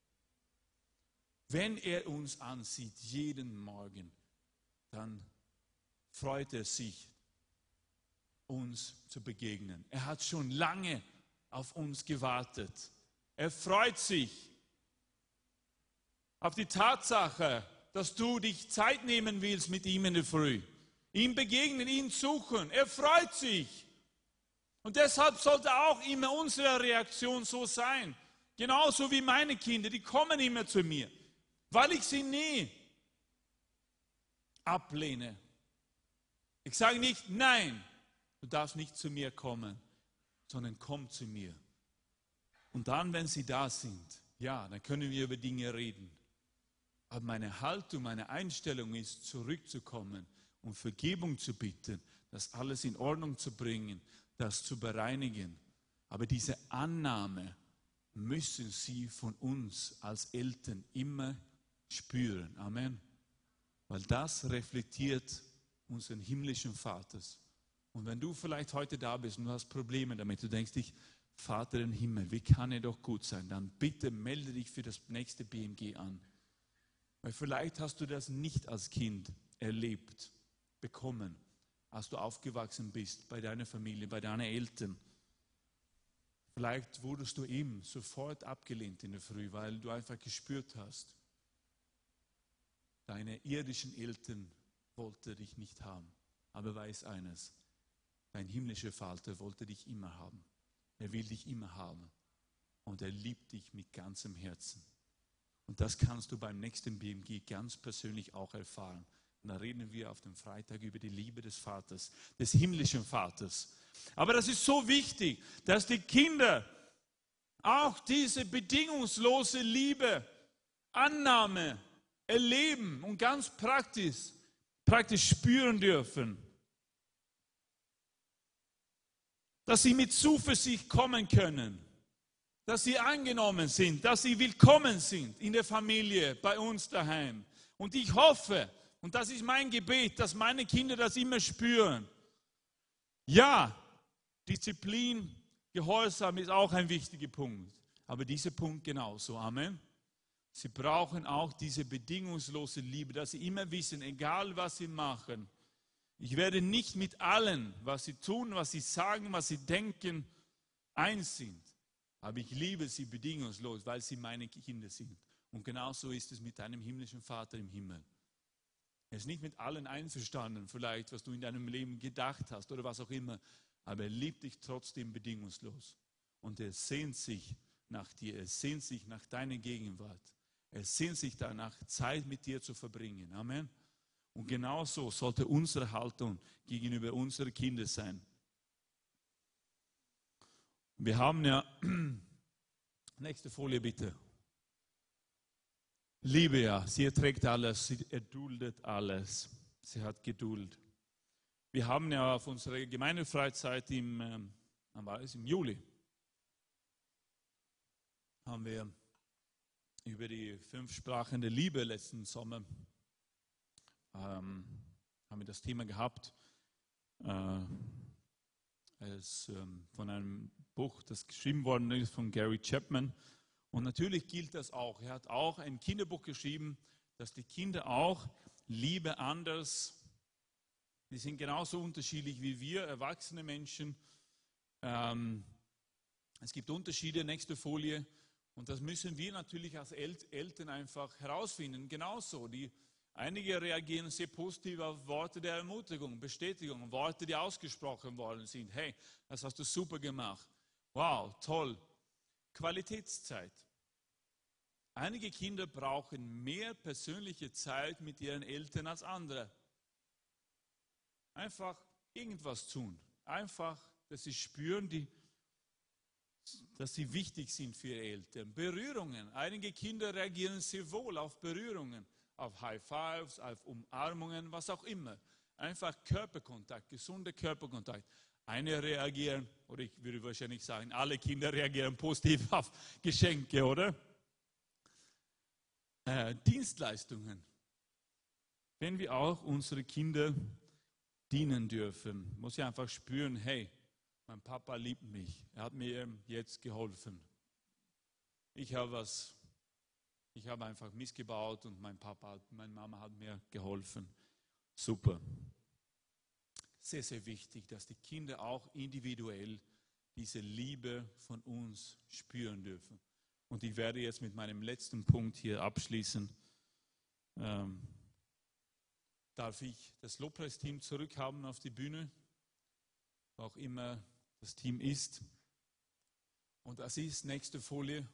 Wenn er uns ansieht, jeden Morgen, dann freut er sich, uns zu begegnen. Er hat schon lange auf uns gewartet. Er freut sich auf die Tatsache, dass du dich Zeit nehmen willst mit ihm in der Früh. Ihm begegnen, ihn suchen. Er freut sich. Und deshalb sollte auch immer unsere Reaktion so sein. Genauso wie meine Kinder, die kommen immer zu mir, weil ich sie nie ablehne. Ich sage nicht, nein, du darfst nicht zu mir kommen, sondern komm zu mir. Und dann, wenn sie da sind, ja, dann können wir über Dinge reden. Aber meine Haltung, meine Einstellung ist, zurückzukommen und Vergebung zu bitten, das alles in Ordnung zu bringen, das zu bereinigen. Aber diese Annahme müssen sie von uns als Eltern immer spüren. Amen. Weil das reflektiert unseren himmlischen Vater. Und wenn du vielleicht heute da bist und du hast Probleme damit, du denkst dich, Vater im Himmel, wie kann er doch gut sein? Dann bitte melde dich für das nächste BMG an. Weil vielleicht hast du das nicht als Kind erlebt, bekommen, als du aufgewachsen bist, bei deiner Familie, bei deinen Eltern. Vielleicht wurdest du ihm sofort abgelehnt in der Früh, weil du einfach gespürt hast, deine irdischen Eltern wollten dich nicht haben. Aber weiß eines, dein himmlischer Vater wollte dich immer haben. Er will dich immer haben. Und er liebt dich mit ganzem Herzen. Und das kannst du beim nächsten BMG ganz persönlich auch erfahren. Und da reden wir auf dem Freitag über die Liebe des Vaters, des himmlischen Vaters. Aber das ist so wichtig, dass die Kinder auch diese bedingungslose Liebe, Annahme erleben und ganz praktisch spüren dürfen. Dass sie mit Zuversicht kommen können, dass sie angenommen sind, dass sie willkommen sind in der Familie, bei uns daheim. Und ich hoffe, und das ist mein Gebet, dass meine Kinder das immer spüren. Ja, Disziplin, Gehorsam ist auch ein wichtiger Punkt, aber dieser Punkt genauso. Amen. Sie brauchen auch diese bedingungslose Liebe, dass sie immer wissen, egal was sie machen, ich werde nicht mit allen, was sie tun, was sie sagen, was sie denken, eins sind. Aber ich liebe sie bedingungslos, weil sie meine Kinder sind. Und genauso ist es mit deinem himmlischen Vater im Himmel. Er ist nicht mit allen einverstanden, vielleicht, was du in deinem Leben gedacht hast oder was auch immer. Aber er liebt dich trotzdem bedingungslos. Und er sehnt sich nach dir, er sehnt sich nach deiner Gegenwart. Er sehnt sich danach, Zeit mit dir zu verbringen. Amen. Und genauso sollte unsere Haltung gegenüber unseren Kindern sein. Wir haben ja, nächste Folie bitte. Liebe ja, sie erträgt alles, sie erduldet alles, sie hat Geduld. Wir haben ja auf unserer Gemeindefreizeit im Juli, haben wir über die 5 Sprachen der Liebe letzten Sommer haben wir das Thema gehabt, von einem Buch, das geschrieben worden ist von Gary Chapman. Und natürlich gilt das auch. Er hat auch ein Kinderbuch geschrieben, dass die Kinder auch Liebe anders, die sind genauso unterschiedlich wie wir, erwachsene Menschen. Es gibt Unterschiede, nächste Folie. Und das müssen wir natürlich als Eltern einfach herausfinden. Genauso, einige reagieren sehr positiv auf Worte der Ermutigung, Bestätigung, Worte, die ausgesprochen worden sind. Hey, das hast du super gemacht. Wow, toll. Qualitätszeit. Einige Kinder brauchen mehr persönliche Zeit mit ihren Eltern als andere. Einfach irgendwas tun. Einfach, dass sie spüren, dass sie wichtig sind für ihre Eltern. Berührungen. Einige Kinder reagieren sehr wohl auf Berührungen. Auf High Fives, auf Umarmungen, was auch immer. Einfach Körperkontakt, gesunder Körperkontakt. Eine reagieren, oder ich würde wahrscheinlich sagen, alle Kinder reagieren positiv auf Geschenke, oder? Dienstleistungen. Wenn wir auch unsere Kinder dienen dürfen, muss ich einfach spüren, hey, mein Papa liebt mich. Er hat mir jetzt geholfen. Ich habe einfach missgebaut und meine Mama hat mir geholfen. Super. Sehr, sehr wichtig, dass die Kinder auch individuell diese Liebe von uns spüren dürfen. Und ich werde jetzt mit meinem letzten Punkt hier abschließen. Darf ich das Lobpreisteam zurückhaben auf die Bühne? Wo auch immer das Team ist. Und das ist, nächste Folie.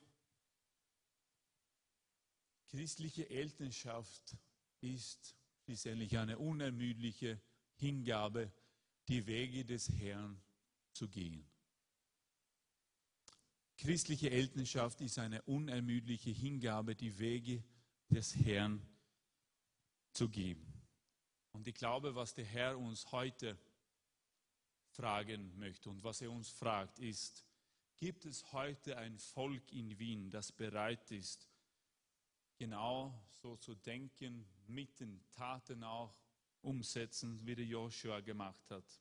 Christliche Elternschaft ist schlussendlich eine unermüdliche Hingabe, die Wege des Herrn zu gehen. Christliche Elternschaft ist eine unermüdliche Hingabe, die Wege des Herrn zu gehen. Und ich glaube, was der Herr uns heute fragen möchte und was er uns fragt, ist, gibt es heute ein Volk in Wien, das bereit ist, genau so zu denken, mit den Taten auch umsetzen, wie der Joshua gemacht hat.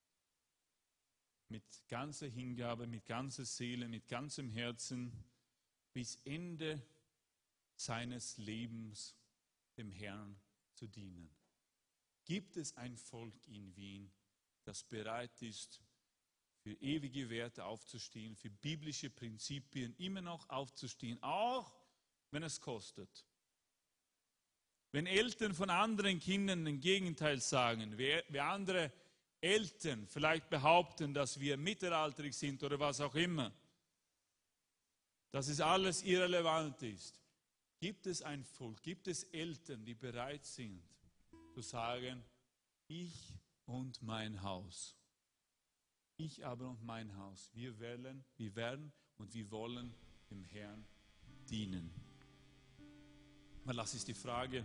Mit ganzer Hingabe, mit ganzer Seele, mit ganzem Herzen bis Ende seines Lebens dem Herrn zu dienen. Gibt es ein Volk in Wien, das bereit ist, für ewige Werte aufzustehen, für biblische Prinzipien immer noch aufzustehen, auch wenn es kostet? Wenn Eltern von anderen Kindern im Gegenteil sagen, wer andere Eltern vielleicht behaupten, dass wir mittelalterlich sind oder was auch immer, dass es alles irrelevant ist, gibt es ein Volk, gibt es Eltern, die bereit sind zu sagen, ich und mein Haus, ich aber und mein Haus, wir werden und wir wollen dem Herrn dienen. Aber das ist die Frage.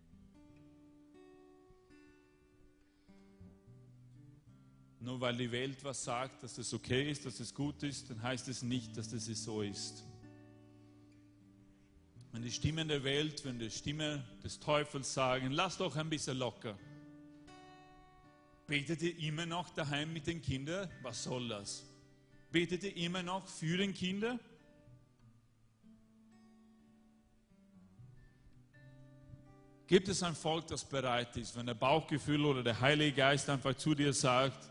Nur weil die Welt was sagt, dass es okay ist, dass es gut ist, dann heißt es nicht, dass es so ist. Wenn die Stimmen der Welt, wenn die Stimme des Teufels sagen, lass doch ein bisschen locker. Betet ihr immer noch daheim mit den Kindern? Was soll das? Betet ihr immer noch für den Kinder? Gibt es ein Volk, das bereit ist, wenn der Bauchgefühl oder der Heilige Geist einfach zu dir sagt,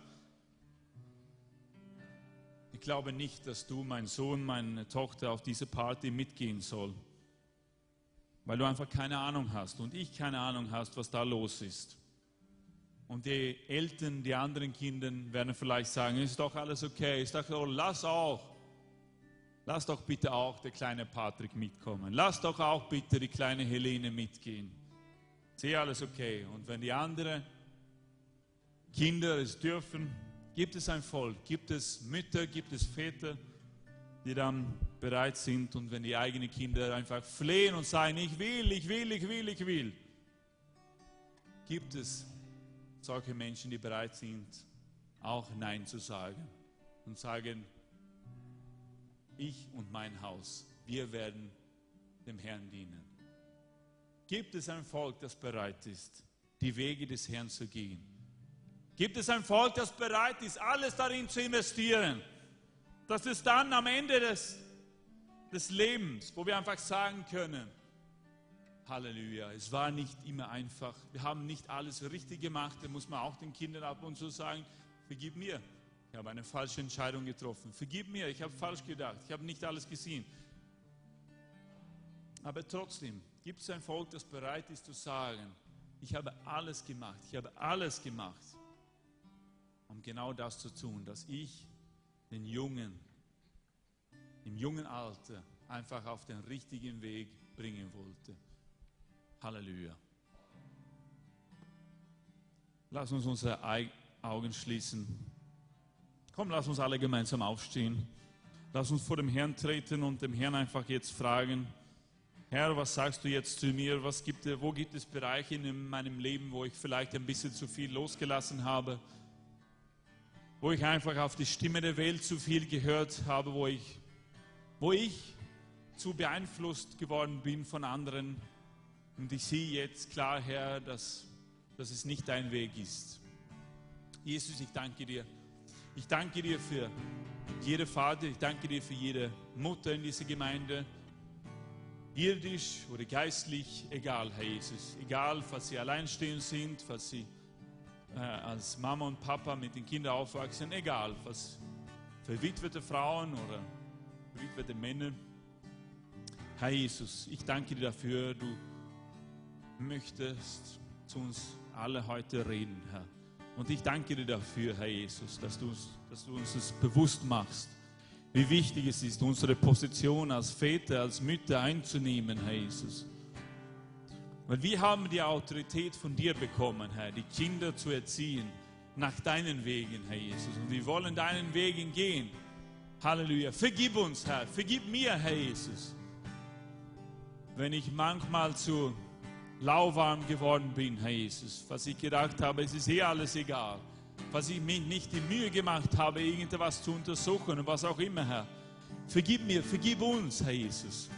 ich glaube nicht, dass du, mein Sohn, meine Tochter, auf diese Party mitgehen soll, weil du einfach keine Ahnung hast und ich keine Ahnung hast, was da los ist. Und die Eltern, die anderen Kinder werden vielleicht sagen, ist doch alles okay. Ich sage, oh, lass doch bitte auch der kleine Patrick mitkommen. Lass doch auch bitte die kleine Helene mitgehen. Ist alles okay. Und wenn die anderen Kinder es dürfen, gibt es ein Volk, gibt es Mütter, gibt es Väter, die dann bereit sind. Und wenn die eigenen Kinder einfach flehen und sagen, ich will, gibt es solche Menschen, die bereit sind, auch Nein zu sagen und sagen, ich und mein Haus, wir werden dem Herrn dienen. Gibt es ein Volk, das bereit ist, die Wege des Herrn zu gehen? Gibt es ein Volk, das bereit ist, alles darin zu investieren, dass es dann am Ende des Lebens, wo wir einfach sagen können, Halleluja, es war nicht immer einfach, wir haben nicht alles richtig gemacht, da muss man auch den Kindern ab und zu sagen, vergib mir, ich habe eine falsche Entscheidung getroffen, vergib mir, ich habe falsch gedacht, ich habe nicht alles gesehen. Aber trotzdem gibt es ein Volk, das bereit ist zu sagen, ich habe alles gemacht, um genau das zu tun, dass ich den Jungen, im jungen Alter einfach auf den richtigen Weg bringen wollte. Halleluja. Lass uns unsere Augen schließen. Komm, lass uns alle gemeinsam aufstehen. Lass uns vor dem Herrn treten und dem Herrn einfach jetzt fragen, Herr, was sagst du jetzt zu mir? Wo gibt es Bereiche in meinem Leben, wo ich vielleicht ein bisschen zu viel losgelassen habe? Wo ich einfach auf die Stimme der Welt zu viel gehört habe, wo ich zu beeinflusst geworden bin von anderen. Und ich sehe jetzt klar, Herr, dass es nicht dein Weg ist. Jesus, ich danke dir. Ich danke dir für jede Vater, ich danke dir für jede Mutter in dieser Gemeinde. Irdisch oder geistlich, egal, Herr Jesus. Egal, falls sie alleinstehend sind, falls sie als Mama und Papa mit den Kindern aufwachsen, egal, falls verwitwete Frauen oder verwitwete Männer. Herr Jesus, ich danke dir dafür, du möchtest zu uns alle heute reden, Herr. Und ich danke dir dafür, Herr Jesus, dass du uns das bewusst machst, wie wichtig es ist, unsere Position als Väter, als Mütter einzunehmen, Herr Jesus. Weil wir haben die Autorität von dir bekommen, Herr, die Kinder zu erziehen nach deinen Wegen, Herr Jesus. Und wir wollen deinen Wegen gehen. Halleluja. Vergib uns, Herr. Vergib mir, Herr Jesus. Wenn ich manchmal zu lauwarm geworden bin, Herr Jesus. Was ich gedacht habe, es ist alles egal. Was ich mir nicht die Mühe gemacht habe, irgendetwas zu untersuchen und was auch immer, Herr. Vergib mir, vergib uns, Herr Jesus.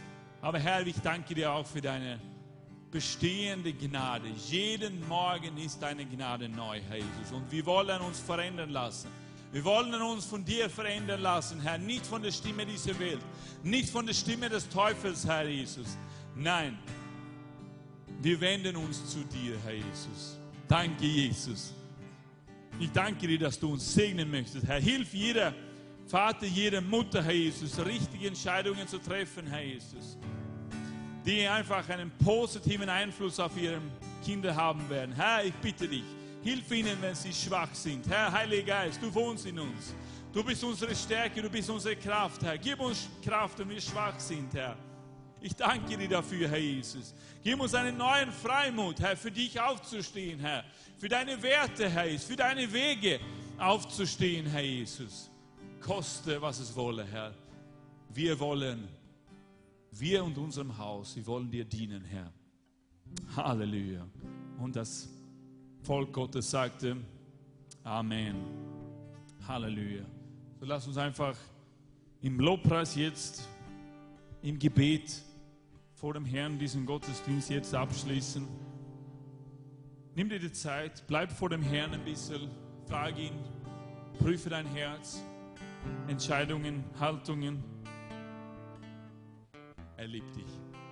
Aber Herr, ich danke dir auch für deine bestehende Gnade. Jeden Morgen ist deine Gnade neu, Herr Jesus. Und wir wollen uns verändern lassen. Wir wollen uns von dir verändern lassen, Herr. Nicht von der Stimme dieser Welt. Nicht von der Stimme des Teufels, Herr Jesus. Nein, wir wenden uns zu dir, Herr Jesus. Danke, Jesus. Ich danke dir, dass du uns segnen möchtest, Herr. Hilf jeder Vater, jeder Mutter, Herr Jesus, richtige Entscheidungen zu treffen, Herr Jesus, die einfach einen positiven Einfluss auf ihre Kinder haben werden. Herr, ich bitte dich, hilf ihnen, wenn sie schwach sind. Herr, Heiliger Geist, du wohnst in uns. Du bist unsere Stärke, du bist unsere Kraft, Herr. Gib uns Kraft, wenn wir schwach sind, Herr. Ich danke dir dafür, Herr Jesus. Gib uns einen neuen Freimut, Herr, für dich aufzustehen, Herr. Für deine Werte, Herr Jesus, für deine Wege aufzustehen, Herr Jesus. Koste, was es wolle, Herr. Wir und unserem Haus, wir wollen dir dienen, Herr. Halleluja. Und das Volk Gottes sagte, Amen. Halleluja. So lass uns einfach im Lobpreis jetzt, im Gebet vor dem Herrn diesen Gottesdienst jetzt abschließen. Nimm dir die Zeit, bleib vor dem Herrn ein bisschen, frag ihn, prüfe dein Herz, Entscheidungen, Haltungen. Er liebt dich.